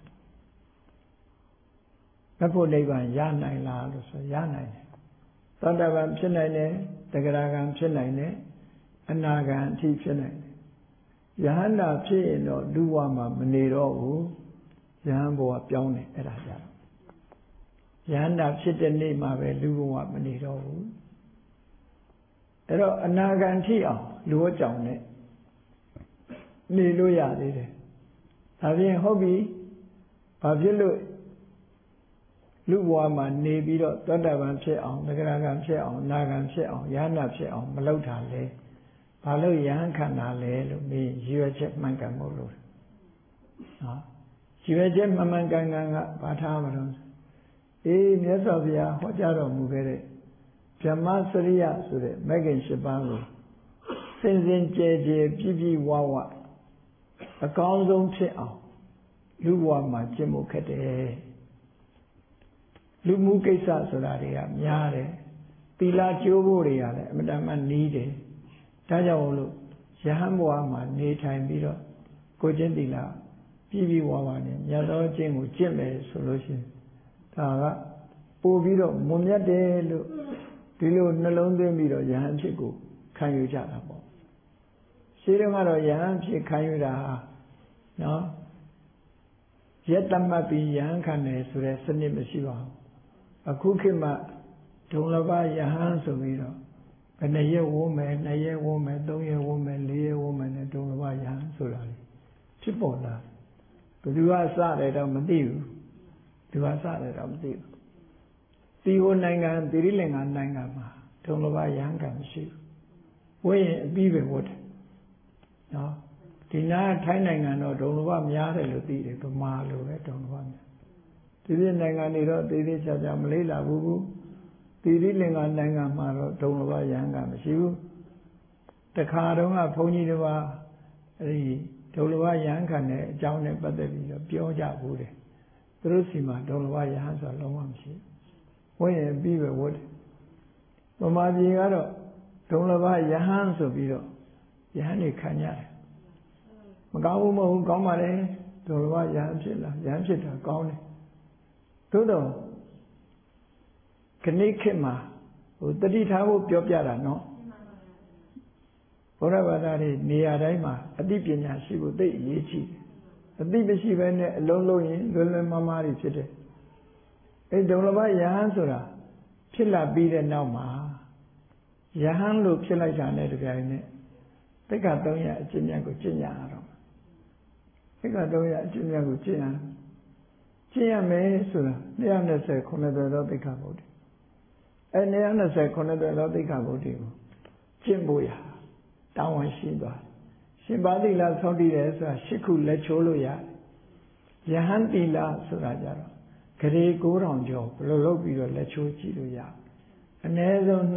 [SPEAKER 1] မဖို့နိဗ္ဗာန်ရနိုင်လားလို့ဆိုရနိုင်တယ်သောတာပန်ဖြစ်နိုင်တယ်တဂရဂံဖြစ်နိုင်တယ်အနာဂံအထိဖြစ်နိုင်တယ်ယဟန္တာဖြစ်ရင်တော့လူဘဝမှာမနေတော့ဘူးယဟန်ဘဝပြောင်းတယ်အဲ့ဒါကြတော့ယဟန္တာဖြစ်တဲ့နေ့မှာပဲလူဘဝမနေတော့ဘူးအဲ့တော့အနာဂံထိအောင်လူ့ကြောင့်နဲ့နေလို့ရသေးတယ်ဒါဖြင့်ဟုတ်ပြီဘာဖြစ်လို့လူဘဝမှာနေပြီးတော့သောတာပန်ဖြစ်အောင်သဂရဂံဖြစ်အောင်နာဂံဖြစ်အောင်ယဟန္တာဖြစ်အောင်မလုပ်တာလဲဘာလို့ယဟန်ခန္ဓာလဲလို့မေးရွယ်ချက်မှန်ကန်မို့လို့နော်ရွယ်ချက်မှန်ကန်ကဘာထားမလို့မြတ်စွာဘုရားဟောကြားတော်မူခဲ့တဲ့ဗြဟ္မစရိယဆိုတဲ့မဂ္ဂင်၈ပါးကိုစင်စင်ကြဲကြဲပြည့်ပြည့်ဝဝအကောင်းဆုံးဖြစ်အောင်လူဘဝမှာကျင့်ဖို့ခက်တယ်လူမှုကိစ္စဆိုတာတွေကများတယ်သီလကျိုးဖို့တွေကလည်းအမှန်တမ်းနီးတယ်ဒါကြောင့်လို့ယဟန်ဘဝမှာနေထိုင်ပြီးတော့ကိုကျင့်သီလပြည့်ပြည့်ဝဝနဲ့မြတ်သောကျင့်ကိုကျင့်မယ်ဆိုလို့ရှိရင်ဒါကပို့ပြီးတော့မွန်မြတ်တယ်လို့ဒီလိုနှလုံးသွင်းပြီးတော့ယဟန်ဖြစ်ကိုခံယူကြတာပေါ့ရှင်းတော့ကတော့ယဟန်ဖြစ်ခံယူတာဟာနော်ရက်တမတ်ပြီးယဟန်ခံတယ်ဆိုတဲ့စနစ်မရှိပါဘူးအခုခေတ်မှာဒုံလဘယဟန်ဆိုပြီးတော့ဘယ်နှရက်ဝုန်းမယ်2ရက်ဝုန်းမယ်3ရက်ဝုန်းမယ်4ရက်ဝုန်းမယ်နဲ့ဒုံလဘယဟန်ဆိုတာလေဖြစ်ပေါ်လာဘယ်သူကစတယ်တော့မသိဘူးသူကစတယ်တော့မသိဘူးတီဟိုနိုင်ငံသီရိလင်္ကာနိုင်ငံမှာဒုံလဘယဟန်ကမရှိဘူးဝိရင်အပြီးပဲဝတ်တယ်နော်ဒီနာထိုင်းနိုင်ငံတော့ဒုံလဘများတယ်လို့သိတယ်ဗမာလိုပဲဒုံလဘများဒီပြည်နိုင်ငံတွေတော့သေးသေးချာချာမလေးလာဘူးသီရိလင်္ကာနိုင်ငံမှာတော့ဒုံလဘယဟန်ကမရှိဘူးတခါတော့ကဘုန်းကြီးတစ်ပါးအဲဒီဒုံလဘယဟန်ခံတဲ့အကြောင်းနဲ့ပတ်သက်ပြီးတော့ပြောကြဘူးတယ်သူတို့စီမှာဒုံလဘယဟန်ဆိုတာလုံးဝမရှိဘူးဝိရင်ပြီးပဲဝတ်တယ်ဗမာပြည်ကတော့ဒုံလဘယဟန်ဆိုပြီးတော့ယဟန်တွေခံရတယ်မကောင်းဘူးမဟုတ်ဘူးကောင်းပါလေဒုံလဘယဟန်ဖြစ်လာယဟန်ဖြစ်တာကောင်းတယ်သို့တော့ခဏခေတ်မှာတတိထားဖို့ပြောပြတာနော်ဘုရားဘာသာတွေနေရာတိုင်းမှာအသိပညာရှိဖို့သိအရေးကြီးတယ်အသိမရှိဘဲနဲ့အလုံးလုံးရင်လွယ်လွယ်မှားမှားတွေဖြစ်တယ်အဲဒုံလဘယဟန်ဆိုတာဖြစ်လာပြီးတဲ့နောက်မှာယဟန်လို့ဖြစ်လိုက်တာနဲ့တပြိုင်နက်သိက္ခာ300အကျင့်မြတ်ကိုကျင့်ရအောင်သိက္ခာ300အကျင့်မြတ်ကိုကျင့်ရမယ်ဆိုတာ229သောသိက္ခာပုဒ်အဲ229သောသိက္ခာပုဒ်ကိုကျင့်ဖို့ရတောင်းဝန်ရှိသွားရှင်ပါတိလဆောက်တည်တယ်ဆိုတာ8ခုလက်ချိုးလို့ရတယ်ယဟန်တိလဆိုတာကြတော့ဂရေ9000ကျော်ဘယ်လိုလုပ်ပြီးတော့လက်ချိုးကြည့်လို့ရအနည်းဆုံး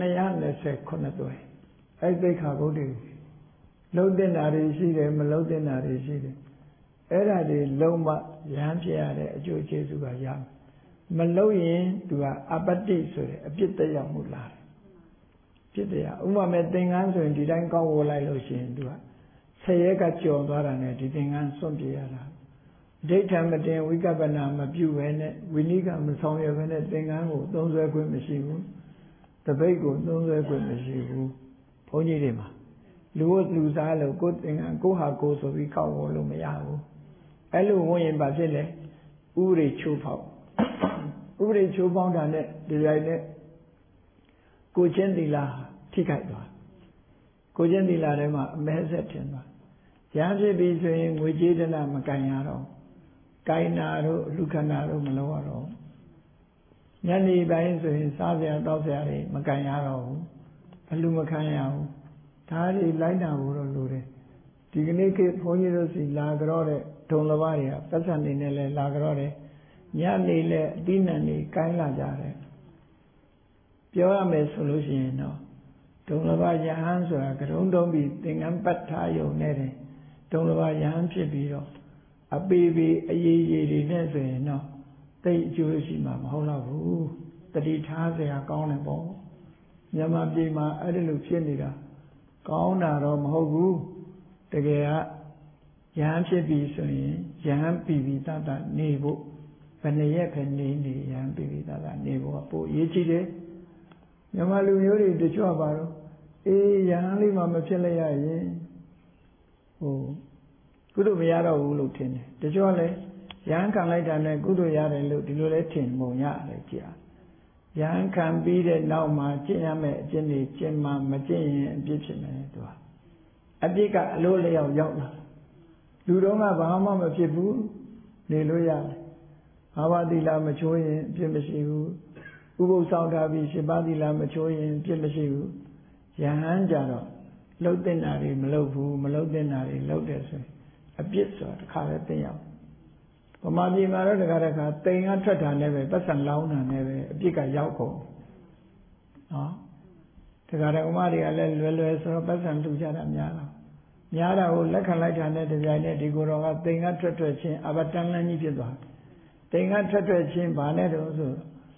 [SPEAKER 1] 229သွဲအဲသိက္ခာပုဒ်တွေလုံးတဲ့နာတွေရှိတယ်မလုံးတဲ့နာတွေရှိတယ်အဲ့ဒါတွေလုံးဝရဟန်းဖြစ်ရတဲ့အကျိုးကျေးဇူးကရမယ်မလို့ရင်သူကအပတ္တိဆိုတဲ့အပြစ်တရားမှုလာတယ်ပြစ်တရားဥပမာမဲ့သင်္ကန်းဆိုရင်ဒီတိုင်းကောက်ဝေါ်လိုက်လို့ရှိရင်သူကဆယ်ရက်ကကြော်သွားတာနဲ့ဒီသင်္ကန်းစွန့်ပြေရတာဒိဋ္ဌံမတင်ဝိကပ္ပနာမပြုဘဲနဲ့ဝိနိကမဆောင်ရဘဲနဲ့သင်္ကန်းကိုသုံးဆွဲခွင့်မရှိဘူးတပိတ်ကိုသုံးဆွဲခွင့်မရှိဘူးဘုန်းကြီးတွေမှာလူ့လူစားလို့ကိုယ်သင်္ကန်းကိုဟာကိုဆိုပြီးကောက်ဝေါ်လို့မရဘူးအဲ့လိုဝင်ရင်ဘာဖြစ်လဲဥပဒေချိုးဖောက်ဥပဒေချိုးဖောက်တာနဲ့ဒီရိုက်နဲ့ကိုချင်းသီလာထိခိုက်သွားကိုချင်းသီလာထဲမှာအမဲဆက်ထင်သွားရဟန်းဖြစ်ပြီဆိုရင်ငွေကြေးဒနာမကင်ရတော့ကိုင်နာတို့လူခန္ဓာတို့မလုပ်ရတော့ညနေပိုင်းဆိုရင်စားစရာတောက်စရာတွေမကင်ရတော့ဘူးအလူမခံရဘူးဒါတွေလိုက်နာဖို့တော့လိုတယ်ဒီကနေ့ခေတ်ဘုန်းကြီးတို့စီလာကြတော့တဲ့ဒုံလဘတွေကပတ်စံနေနဲ့လဲလာကြတော့တယ်ညနေလဲအတိနံတွေကိုင်းလာကြတယ်ပြောရမယ်ဆိုလို့ရှိရင်တော့ဒုံလဘယဟန်ဆိုတာကရုံတုံးပြီးသင်္ကန်းပတ်ထားယုံနဲ့တယ်ဒုံလဘယဟန်ဖြစ်ပြီးတော့အပေပေအရေးရေးတွေနဲ့ဆိုရင်တော့တိတ်အကျိုးရှိမှာမဟုတ်တော့ဘူးတတိထားစရာကောင်းတယ်ပေါ့မြန်မာပြည်မှာအဲ့ဒီလိုဖြစ်နေတာကောင်းတာတော့မဟုတ်ဘူးတကယ်ကယဟန်ဖြစ်ပြီဆိုရင်ယဟန်ပြည်ပြီးတတ်နေဖို့ဘယ်နှစ်ရက်ပဲနေယဟန်ပြည်ပြီးတတ်နေဖို့ကပိုအရေးကြီးတယ်မြန်မာလူမျိုးတွေတချို့ပါတော့အေးယဟန်လေးမှမဖြစ်လိုက်ရရင်ကုသိုလ်မရတော့ဘူးလို့ထင်တယ်တချို့လည်းယဟန်ခံလိုက်တာနဲ့ကုသိုလ်ရတယ်လို့ဒီလိုလဲထင်ပုံရတယ်ကြာယဟန်ခံပြီးတဲ့နောက်မှာကျင့်ရမယ်အကျင့်တွေကျင့်မှမကျင့်ရင်အပြစ်ဖြစ်မယ်သူကအပြစ်ကအလိုလျောက်ရောက်လာလူတော်ကဘာမှမဖြစ်ဘူးနေလို့ရတယ်ဘာဝတိလာမချိုးရင်အပြစ်မရှိဘူးဥပုသ်ဆောင်ထားပြီးရှင်ပါတိလာမချိုးရင်အပြစ်မရှိဘူးယဟန်ကြတော့လှုပ်တဲ့နာတွေမလှုပ်ဘူးမလှုပ်တဲ့နာတွေလှုပ်တယ်ဆိုရင်အပြစ်ဆိုတာတစ်ခါပဲသိရောက်ဗမာပြည်မှာတော့တခါတိမ်ကထွက်တာနဲ့ပဲပတ်စံလောင်းတာနဲ့ပဲအပြစ်ကရောက်ကုန်နော်တခါဓမ္မတွေကလည်းလွယ်ဆိုတော့ပတ်စံလှူကြတာများတာကိုလက်ခံလိုက်တာနဲ့တပြိုင်နက်ဒီကိုယ်တော်ကတိမ်ကထွက်ချင်းအဘတန်လန်းကြီးဖြစ်သွားတိမ်ကထွက်ချင်းဘာနဲ့တော့ဆို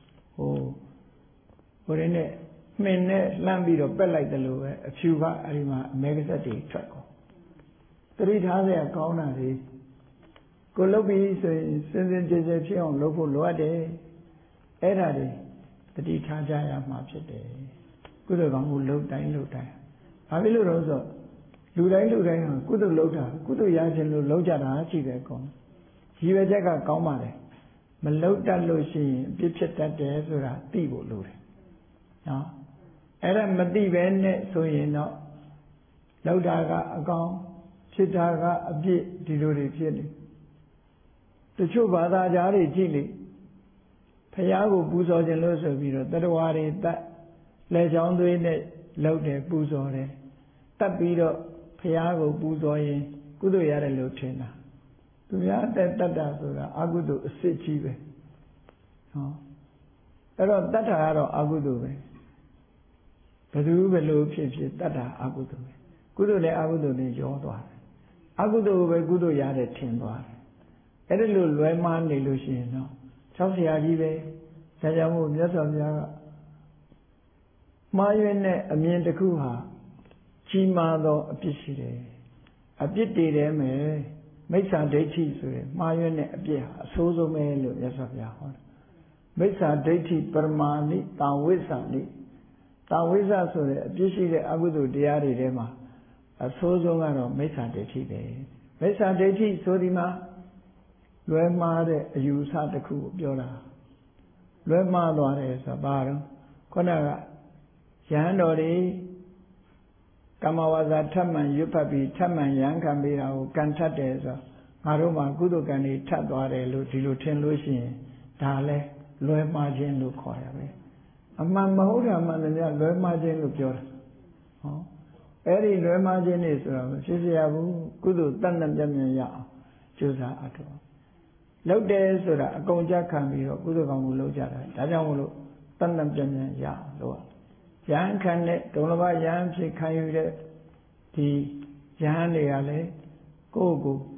[SPEAKER 1] ဟိုရင်းနဲ့မှင်နဲ့လှမ်းပြီးတော့ပက်လိုက်တယ်လို့ပဲအဖြူကအဲဒီမှာအမဲကဆက်တွေထွက်ကုန်သတိထားစရာကောင်းတာတွေကိုလုပ်ပြီးဆိုရင်စင်စင်ကြယ်ကြယ်ဖြစ်အောင်လုပ်ဖို့လိုအပ်တယ်အဲ့ဒါတွေသတိထားကြရမှာဖြစ်တယ်ကုသိုလ်ကောင်းမှုလုပ်တိုင်းဘာဖြစ်လို့တော့ဆိုလူတိုင်းဟာကုသိုလ်လုပ်တာကုသိုလ်ရခြင်းလို့လုပ်ကြတာရှိတယ်ကောရည်ရွယ်ချက်ကကောင်းပါလေမလုပ်တတ်လို့ရှိရင်ပြစ်ဖြစ်တတ်တယ်ဆိုတာသိဖို့လိုတယ်နော်အဲ့ဒါမသိပဲနဲ့ဆိုရင်တော့လုပ်တာကအကောင်းဖြစ်တာကအပြစ်ဒီလိုတွေဖြစ်နေတချို့ဘာသာကြားတွေကြည့်လေဖះကိုပူဇော်ခြင်းလို့ဆိုပြီးတော့တတဝါတွေတတ်လက်ချောင်းသွေးနဲ့လုပ်တယ်ပူဇော်တယ်တတ်ပြီးတော့ဖះကိုပူဇော်ရင်ကုသိုလ်ရတယ်လို့ထင်တာသူများတတ်တာဆိုတာအကုသိုလ်အစစ်ကြီးပဲဟောအဲ့တော့တတ်တာကတော့အကုသိုလ်ပဲဘယ်လိုဖြစ်တတ်တာအကုသိုလ်ပဲကုသိုလ်နဲ့အကုသိုလ်နဲ့ရောသွားတယ်အကုသိုလ်ပဲကုသိုလ်ရတယ်ထင်သွားတယ်အဲ့ဒါလိုလွဲမှားနေလို့ရှိရင်တော့၆ဆရာကြီးပဲဒါကြောင့်မို့မြတ်စွာဘုရားကမှားယွင်းတဲ့အမြင်တစ်ခုဟာကြီးမားသောအပြစ်ရှိတယ်အပြစ်တည်တယ်မယ်မိစ္ဆာဒိဋ္ဌိဆိုရင်မှားယွင်းတဲ့အပြစ်ဟာအဆိုးဆုံးပဲလို့မြတ်စွာဘုရားဟောတယ်မိစ္ဆာဒိဋ္ဌိပရမာဏိတာဝိဇ္ဇာနိတာဝိဇ္ဇာဆိုတဲ့အပြစ်ရှိတဲ့အကုသိုလ်တရားတွေထဲမှာအဆိုးဆုံးကတော့မိစ္ဆာဒိဋ္ဌိပဲမိစ္ဆာဒိဋ္ဌိဆိုဒီမှာလွဲမှားတဲ့အယူဆတစ်ခုကိုပြောတာလွဲမှားသွားတယ်ဆိုတာဘာတော့ခုနကယဟန်တော်တွေကမ္မဝါစာထပ်မံရွတ်ဖတ်ပြီးထပ်မံရဟန်းခံပေးတာကိုကံထတ်တယ်ဆိုငါတို့မှာကုသိုလ်ကံတွေထပ်သွားတယ်လို့ဒီလိုထင်လို့ရှိရင်ဒါလဲလွဲမှားခြင်းလို့ခေါ်ရပဲအမှန်မဟုတ်တာမှန်တယ်လွဲမှားခြင်းလို့ပြောတာဟောအဲ့ဒီလွဲမှားခြင်းနေဆိုတာမဖြစ်ရဘူးကုသိုလ်တန်တန်ပြည့်မြတ်ရအောင်ကြိုးစားအထောက်လုပ်တယ်ဆိုတာအကုန်ကြခံပြီးတော့ကုသိုလ်ကောင်းမှုလုပ်ကြတာဒါကြောင့်မို့လို့တန်တန်ပြည့်မြတ်ရအောင်လို့ယဟန်ခံတဲ့ဒုံလဘယဟန်ဖြစ်ခံယူတဲ့ဒီယဟန်တွေကလည်းကိုယ့်ကို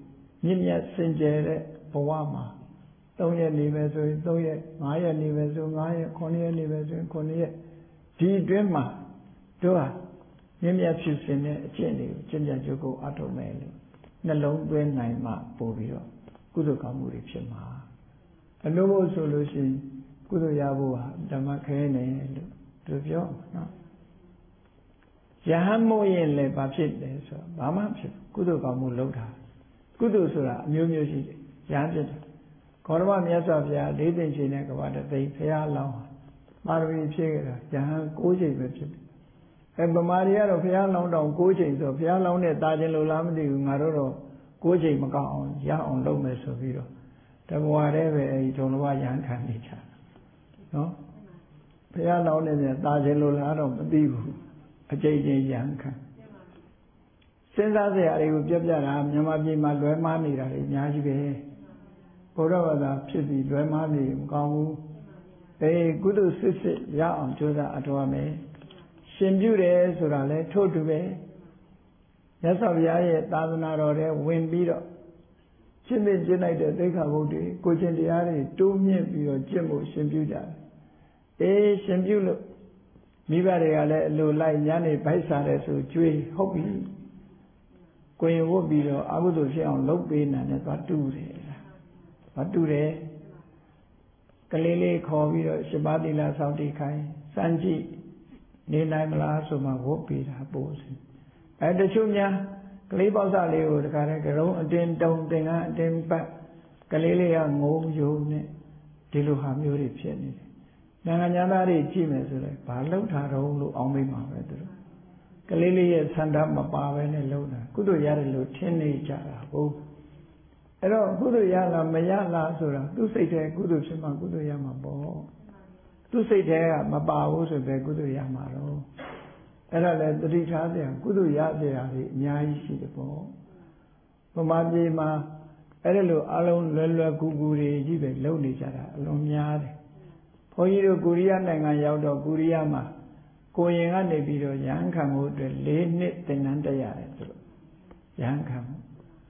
[SPEAKER 1] မြင့်မြတ်စင်ကြယ်တဲ့ဘဝမှာ3 ရက်နေမယ်ဆိုရင်3 ရက်5 ရက်နေမယ်ဆို5 ရက်9 ရက်နေမယ်ဆိုရင်9 ရက်ဒီအတွင်းမှာတို့ဟာမြင့်မြတ်ဖြူစင်တဲ့အကျင့်တွေကိုကျင့်ကြံကြိုးကိုအထောက်မယ်လို့နှလုံးသွင်းနိုင်မှပို့ပြီးတော့ကုသိုလ်ကောင်းမှုတွေဖြစ်မှာအလို့မို့ဆိုလို့ရှိရင်ကုသိုလ်ရဖို့ဟာဓမ္မခဲနေလို့သူပြောနော်ယဟန်မို့ရင်လည်းဘာဖြစ်လဲဆိုတော့ဘာမှဖြစ်ကုသိုလ်ကောင်းမှုလုပ်တာကုသိုလ်ဆိုတာအမျိုးမျိုးရှိတယ်ယဟန်ဖြစ်တယ်ခေါရမမြတ်စွာဘုရား၄ သိန်းချိန်နဲ့ကဘာတသိန်းဘုရားလောင်းပါရမီဖြည့်ခဲ့တာယဟန်9 ချိန်ပဲဖြစ်တယ်ဗမာတွေကတော့ဘုရားလောင်းတောင်9 ချိန်ဆိုဘုရားလောင်းနဲ့တာခြင်းလို့လားမသိဘူးငါတို့တော့9 ချိန်မကောက်အောင်ရအောင်လုပ်မယ်ဆိုပြီးတော့တဘဝတည်းပဲအဲဒီဂျုံတော်ရဟန်ခံနေကြနော်ဘုရားလောင်းနဲ့တာခြင်းလို့လားတော့မသိဘူးအကျဉ်းချင်းရဟန်ခံစဉ်းစားစရာတွေကိုပြပြတာမြန်မာပြည်မှာလွဲမှားနေတာတွေအများကြီးပဲဘုရားဘာသာဖြစ်ပြီးလွဲမှားနေမကောင်းဘူးကုသိုလ်စစ်ရအောင်ကြိုးစားအထောက်အမယ်ရှင်ပြုတယ်ဆိုတာလဲထို့တူပဲမြတ်စွာဘုရားရဲ့သာသနာတော်ထဲဝင်ပြီးတော့ရှင်းပြကျင့်လိုက်တဲ့သိက္ခာပုဒ်တွေကိုချင်းတရားတွေတိုးမြင့်ပြီးတော့ကျင့်ဖို့ရှင်ပြုကြတယ်ရှင်ပြုလို့မိဘတွေကလည်းအလိုလိုက်ညနေဗိုက်စားတယ်ဆိုကြွေးဟုတ်ပြီကိုရင်ဝတ်ပြီးတော့အကုသိုလ်ဖြစ်အောင်လုပ်ပေးနိုင်တယ်သွားတူတယ်ဘာတူတယ်ကလေးလေးခေါ်ပြီးတော့ရှင်ပါသီလစောင့်တည်ခိုင်းစမ်းကြည့်နေနိုင်မလားဆိုမှဝတ်ပေးတာပို့စီတချို့များကလေးပေါက်စလေးကိုတခါတည်းကရုံးအတင်းတုံသင်္ကန်းအတင်းပတ်ကလေးလေးကငိုယုံနဲ့ဒီလိုဟာမျိုးတွေဖြစ်နေတယ်နိုင်ငံသားတွေကြည့်မယ်ဆိုတော့ဘာလှုပ်တာတော့လို့အောင်းမိမှာပဲသူတို့ကလေးလေးရဲ့ဆန္ဒမပါပဲနဲ့လှုပ်တာကုသိုလ်ရတယ်လို့ထင်နေကြတာဟုတ်အဲ့တော့ကုသိုလ်ရလားမရလားဆိုတာသူ့စိတ်ထဲကုသိုလ်ဖြစ်မှကုသိုလ်ရမှာပေါ့သူ့စိတ်ထဲကမပါဘူးဆိုပဲကုသိုလ်ရမှာတော့အဲ့ဒါလည်းတတိထားစရာကုသိုလ်ရစရာတွေအများကြီးရှိတယ်ပေါ့ဗမာပြည်မှာအဲ့ဒါလိုအလုံးလွယ်လွယ်ကူကူတွေကြီးပဲလုပ်နေကြတာအလွန်များတယ်ဘုန်းကြီးတို့ကိုရီးယားနိုင်ငံရောက်တော့ကိုရီးယားမှာကိုရင်ကနေပြီးတော့ရဟန်းခံမှုအတွက်4 နှစ်သင်တန်းတက်ရတယ်သူတို့ရဟန်းခံမှု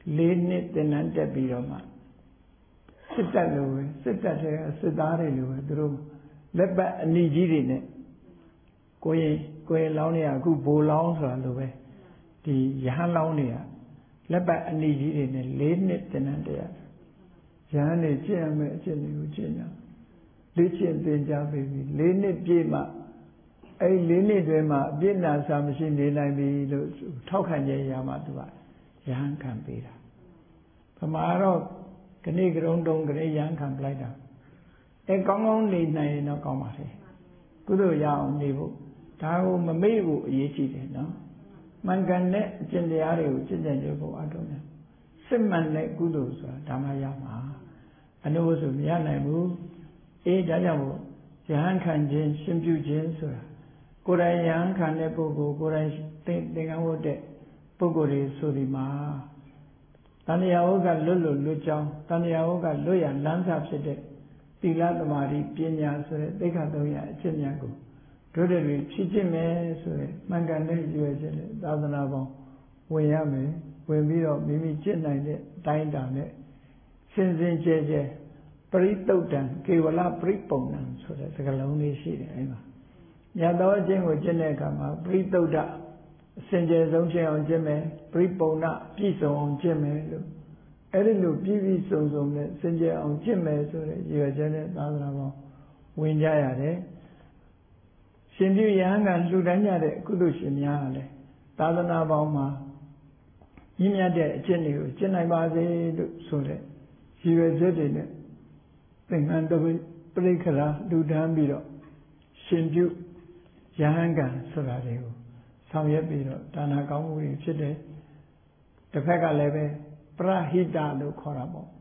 [SPEAKER 1] 4 နှစ်သင်တန်းတက်ပြီးတော့မှစစ်တပ်လိုပဲစစ်တပ်ထဲကစစ်သားတွေလိုပဲသူတို့လက်ပတ်အနီကြီးတွေနဲ့ကိုရင်လောင်းနေရအခုဘိုးလောင်းဆိုတာလိုပဲဒီရဟန်းလောင်းတွေကလက်ပတ်အနီကြီးတွေနဲ့4 နှစ်သင်တန်းတက်ရတယ်ရဟန်းတွေကျင့်ရမယ်အကျင့်တွေကိုကျင့်ကြလေ့ကျင့်သင်ကြားပြီး4 နှစ်ပြည့်မှအဲ့4 နှစ်တွင်မှအပြည့်နာစာမရှိနေနိုင်ပြီလို့ထောက်ခံကြရမှာသူကရဟန်းခံပေးတာဗမာတော့ခဏကရုံတုံးခဏရဟန်းခံပလိုက်တာကောင်းကောင်းနေနိုင်ရင်တော့ကောင်းပါလေကုသိုလ်ရအောင်နေဖို့ဒါကိုမမေ့ဖို့အရေးကြီးတယ်နော်မှန်ကန်တဲ့အကျင့်တရားတွေကိုကျင့်ကြံကြဖို့အထောက်အမယ်စစ်မှန်တဲ့ကုသိုလ်ဆိုတာဒါမှရမှာအနုဆိုမရနိုင်ဘူးဒါကြောင့်မို့ယဟန်ခံခြင်းရှင်ပြုခြင်းဆိုတာကိုယ်တိုင်ယဟန်ခံတဲ့ပုဂ္ဂိုလ်ကိုယ်တိုင်သင်္ကန်းဝတ်တဲ့ပုဂ္ဂိုလ်တွေဆိုဒီမှာတဏှာဝကလွတ်ကြောင်းတဏှာဝကလွတ်ရလမ်းစာဖြစ်တဲ့သီလသမာဓိပညာဆိုတဲ့သိက္ခာ3 ရပ်အကျင့်များကိုတို့တွေဖြည့်ကျင့်မယ်ဆိုတဲ့မှန်ကန်တဲ့ရွယ်ချက်နဲ့သာသနာပေါင်းဝင်ရမယ်ဝင်ပြီးတော့မိမိကျင့်နိုင်တဲ့အတိုင်းအတာနဲ့စင်ကြဲပရိသုတ်တံကေဝလပရိပုံဏံဆိုတဲ့စကားလုံးလေးရှိတယ်အဲ့မှာမြတ်သောအကျင့်ကိုကျင့်တဲ့အခါမှာပရိသုတ်တအစင်ကြယ်ဆုံးကျင့်အောင်ကျင့်မယ်ပရိပုံဏပြည့်စုံအောင်ကျင့်မယ်လို့အဲ့ဒီလိုပြည့်စုံနဲ့စင်ကြယ်အောင်ကျင့်မယ်ဆိုတဲ့ရည်ရွယ်ချက်နဲ့သာသနာပေါင်းဝင်ကြရတယ်ရှင်ပြုယဟန်ကလှူဒန်းကြတဲ့ကုသိုလ်ရှင်များကလည်းသာသနာပေါင်းမှာမြင့်မြတ်တဲ့အကျင့်တွေကိုကျင့်နိုင်ပါစေလို့ဆိုတဲ့ရည်ရွယ်ချက်တွေနဲ့သင်္ကန်းတပရိခရာလူဒန်းပြီးတော့ရှင်ပြုယဟန်ကဆိုတာတွေကိုဆောင်ရွက်ပြီးတော့ဒါနကောင်းမှုတွေဖြစ်တယ်တစ်ဖက်ကလည်းပဲပရဟိတလို့ခေါ်တာပေါ့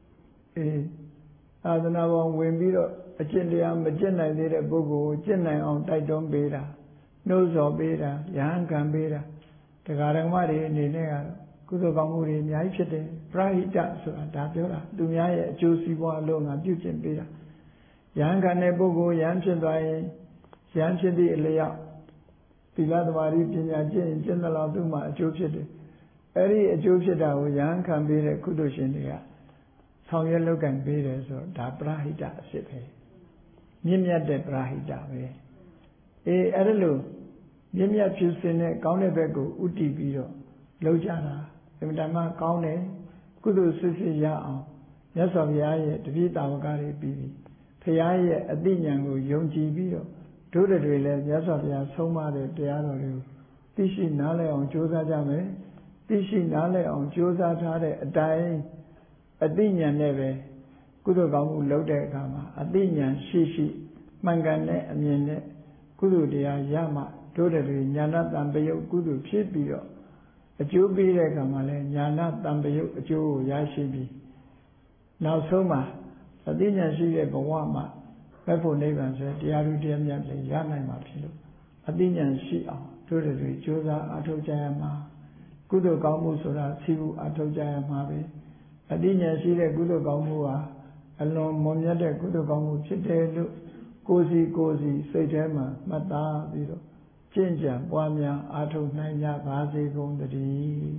[SPEAKER 1] သာသနာပေါင်းဝင်ပြီးတော့အကျင့်တရားမကျင့်နိုင်သေးတဲ့ပုဂ္ဂိုလ်ကိုကျင့်နိုင်အောင်တိုက်တွန်းပေးတာနှိုးဆော်ပေးတာယဟန်ခံပေးတာတရားဓမ္မတွေအနေနဲ့ကတော့ကုသိုလ်ကောင်းမှုတွေအများကြီးဖြစ်တယ်ပရဟိတဆိုတာဒါပြောတာသူများရဲ့အကျိုးစီးပွားလို့ငါပြုကျင့်ပေးတာယဟန်ခံတဲ့ပုဂ္ဂိုလ်ယဟန်ဖြစ်သွားရင်ယဟန်ဖြစ်သည့်အလျောက်သီလသမာဓိပညာကျင့်သလောက်သူ့မှာအကျိုးဖြစ်တယ် Eri a Jupiter with Yan can be a Kudushinia. Some yellow can be there, so da Brahita Sipe. Nimia de Brahita. Erelu, Nimia Pusine, Kaunebego, Uti Bido, Lojana, Emdama Kaune, Kudu Sisi Yao, Yasaviaye, the Vita Wagari Bibi, Payaye, Adinyango, Yonji Bido, do the driller, Yasavia, Soma de Diano, Tishi Nale on Josa Jame. Tishi Nale on Josa Tade, a dying Adinian neve, Kudogamu Lode Kama, Adinian Shishi, Mangane, and Yene, Kudu dea Yama, Totally, Yana Tambayo, Kudu Chipio, a Jubi Kamale, Yana Tambayo, a Ju Yashibi. Now Soma, Adinian Shile Bawama, Pepo Nevan said, Diaru Diamia, Yana Mapilo, Adinian Shia, Totally, Josa Atojayama. Kudo Gamu Sura, Sibu Atojaya Mabe, Adinia Sile Kudo Gamua, along Monyade Kudo Gamu, Chitelu, Gozi, Sejama, Mata, Vido, Chinja, Wamia, Ato Naya, Bazi, Gondari.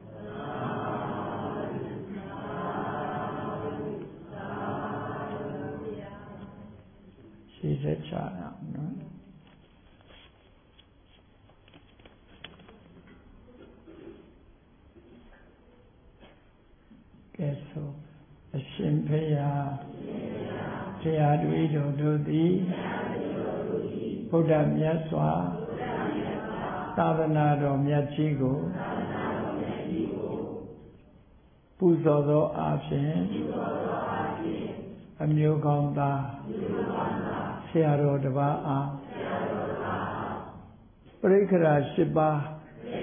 [SPEAKER 1] She's a child, no? So, a Shimpaya, Teaduido Dodi, Buddha Myaswa, Tavanado Myachigo, Puzodo Ashin, Amyoganda, Searo Dava, Prikara Shiba,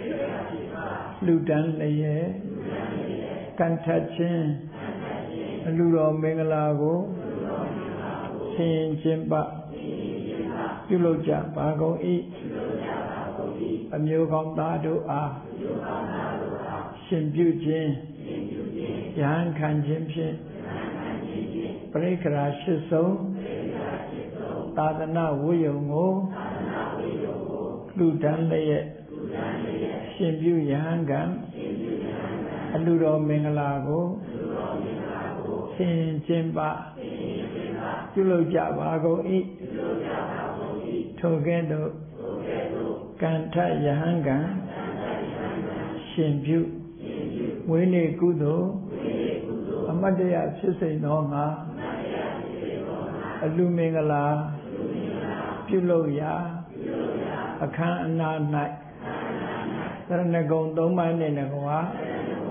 [SPEAKER 1] Ludan Leye, Kantachin, Luro Mingalago, Sin Jimba, Yuloja Bago E, Amyogam Dado A, Shimbujin, Yan Kanjimshin, Prekara Shiso, Tadana Wuyongo, Ludan Leye, Shimbu Yangan, Luro Mingalago, Sin Jimba, Yuloja Bago E, Togendo, Kanta Yahanga, Shimbu, Wini Kudo, Amadea Sisi Nonga, Alumingala, Puloya, Akan Night, Ranagon Doma Nenagoa.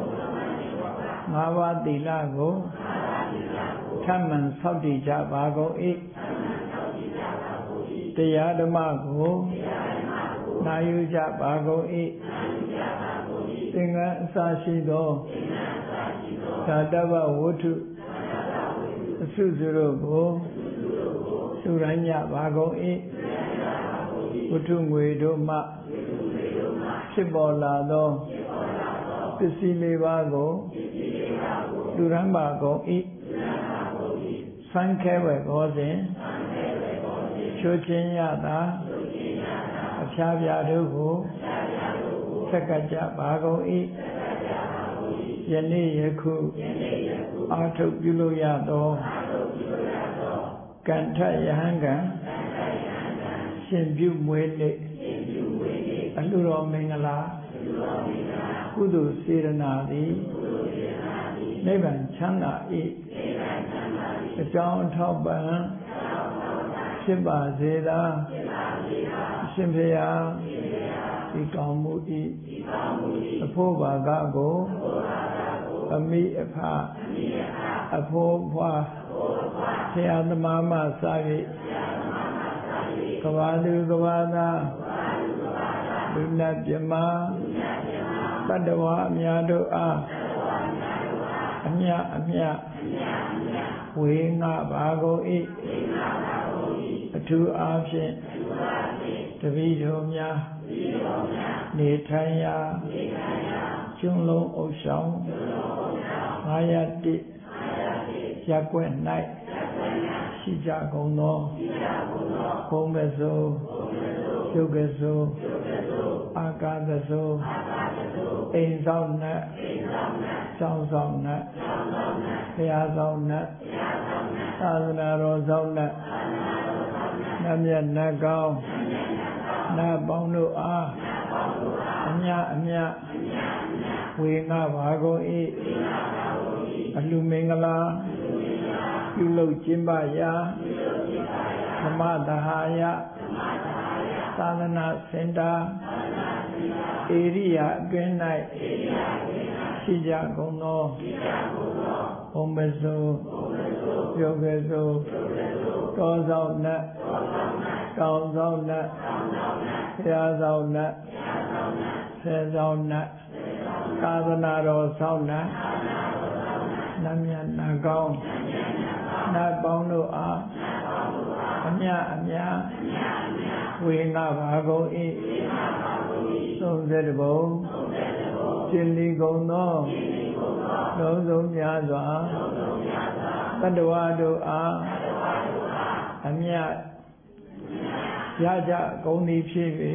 [SPEAKER 1] Mava Dilago, Taman Saudi Jabago, Teyadamago, Nayu Jabago, Singa Sashido, Sadava Wutu, Suzurogo, Suranya Bago, Utungwedo Ma, Chibolado, Pisile Bago, Duramba go eat Sankewe goes in Chochin Yada Achavia Dugo Sakaja Bago eat Yeni Yaku Arto Bulo Yado Kanta Yahanga Shimbu Mwele Aluro Mingala Kudu Siranadi Nevan Changa E. The John Toban Shimba Zeda Shimpaya Ikamu E. The Pova Gago Ami Apa Apo Tiana Mama Savi Kavadu Gavada Luna Jama Padawa Miado A. Amya Winga Bago E. Two option Davido Mya Netanya Junlo Oshang Mayati Yakwen Night ရှိကြကုန်သောဘုံမစိုးယုတ်ကစိုးအာကာသစိုးအိမ်ဆောင်နတ်ကျောင်းဆောင်နတ်ဘုရားဆောင်နတ်သာသနာတော်ဆောင်နတ်နတ်မြတ်နတ်ကောင်းနတ်ပေါင်းတို့အားအမြအမြဝေငှပါကုန်၏အလှမင်္ဂလာပြုလုပ်ကျင်းပရာဓမ္မသဟာယသာသနာစင်တာဧရိယာအတွင်း၌ရှိကြကုန်သောဘုံမစိုးယုတ်ကစိုးတောဆောင်နတ်တောင်ဆောင်နတ်ဘုရားဆောင်နတ်ဆယ်ဆောင်နတ်သာသနာတော်ဆောင်နတ်နတ်မြတ်နတ်ကောင်းနတ်ပေါင်းတို့အားအမြအမြဝေငှပါကုန်၏30ဘုံကျင်လီကုန်သောလုံးစုံများစွာတတ္တဝါတို့အားအမြရကြကုန်သည်ဖြစ်၍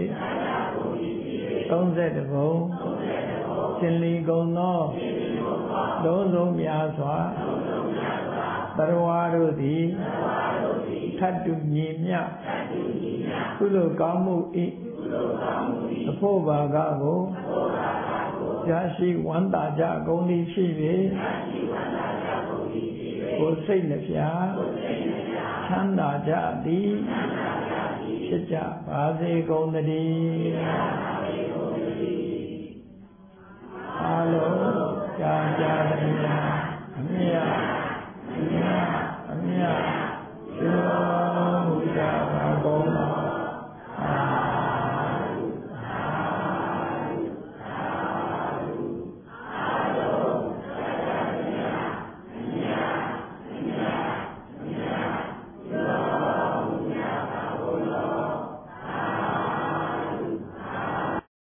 [SPEAKER 1] 30ဘုံကျင်လီကုန်သောလုံးစုံများစွာတတ္တဝါတို့သည်ထတ်တူညီမြကုသိုလ်ကောင်းမှု၏အဖို့ဘာကကိုရရှိဝမ်းသာကြကုန်သည်ဖြစ်၍ကိုယ်စိတ်နှဖျားချမ်းသာကြသည်ဖြစ်ကြပါစေကုန်သတည်းအလုံးကြာကြာသည်အမြတ်အမြတ်အမြတ်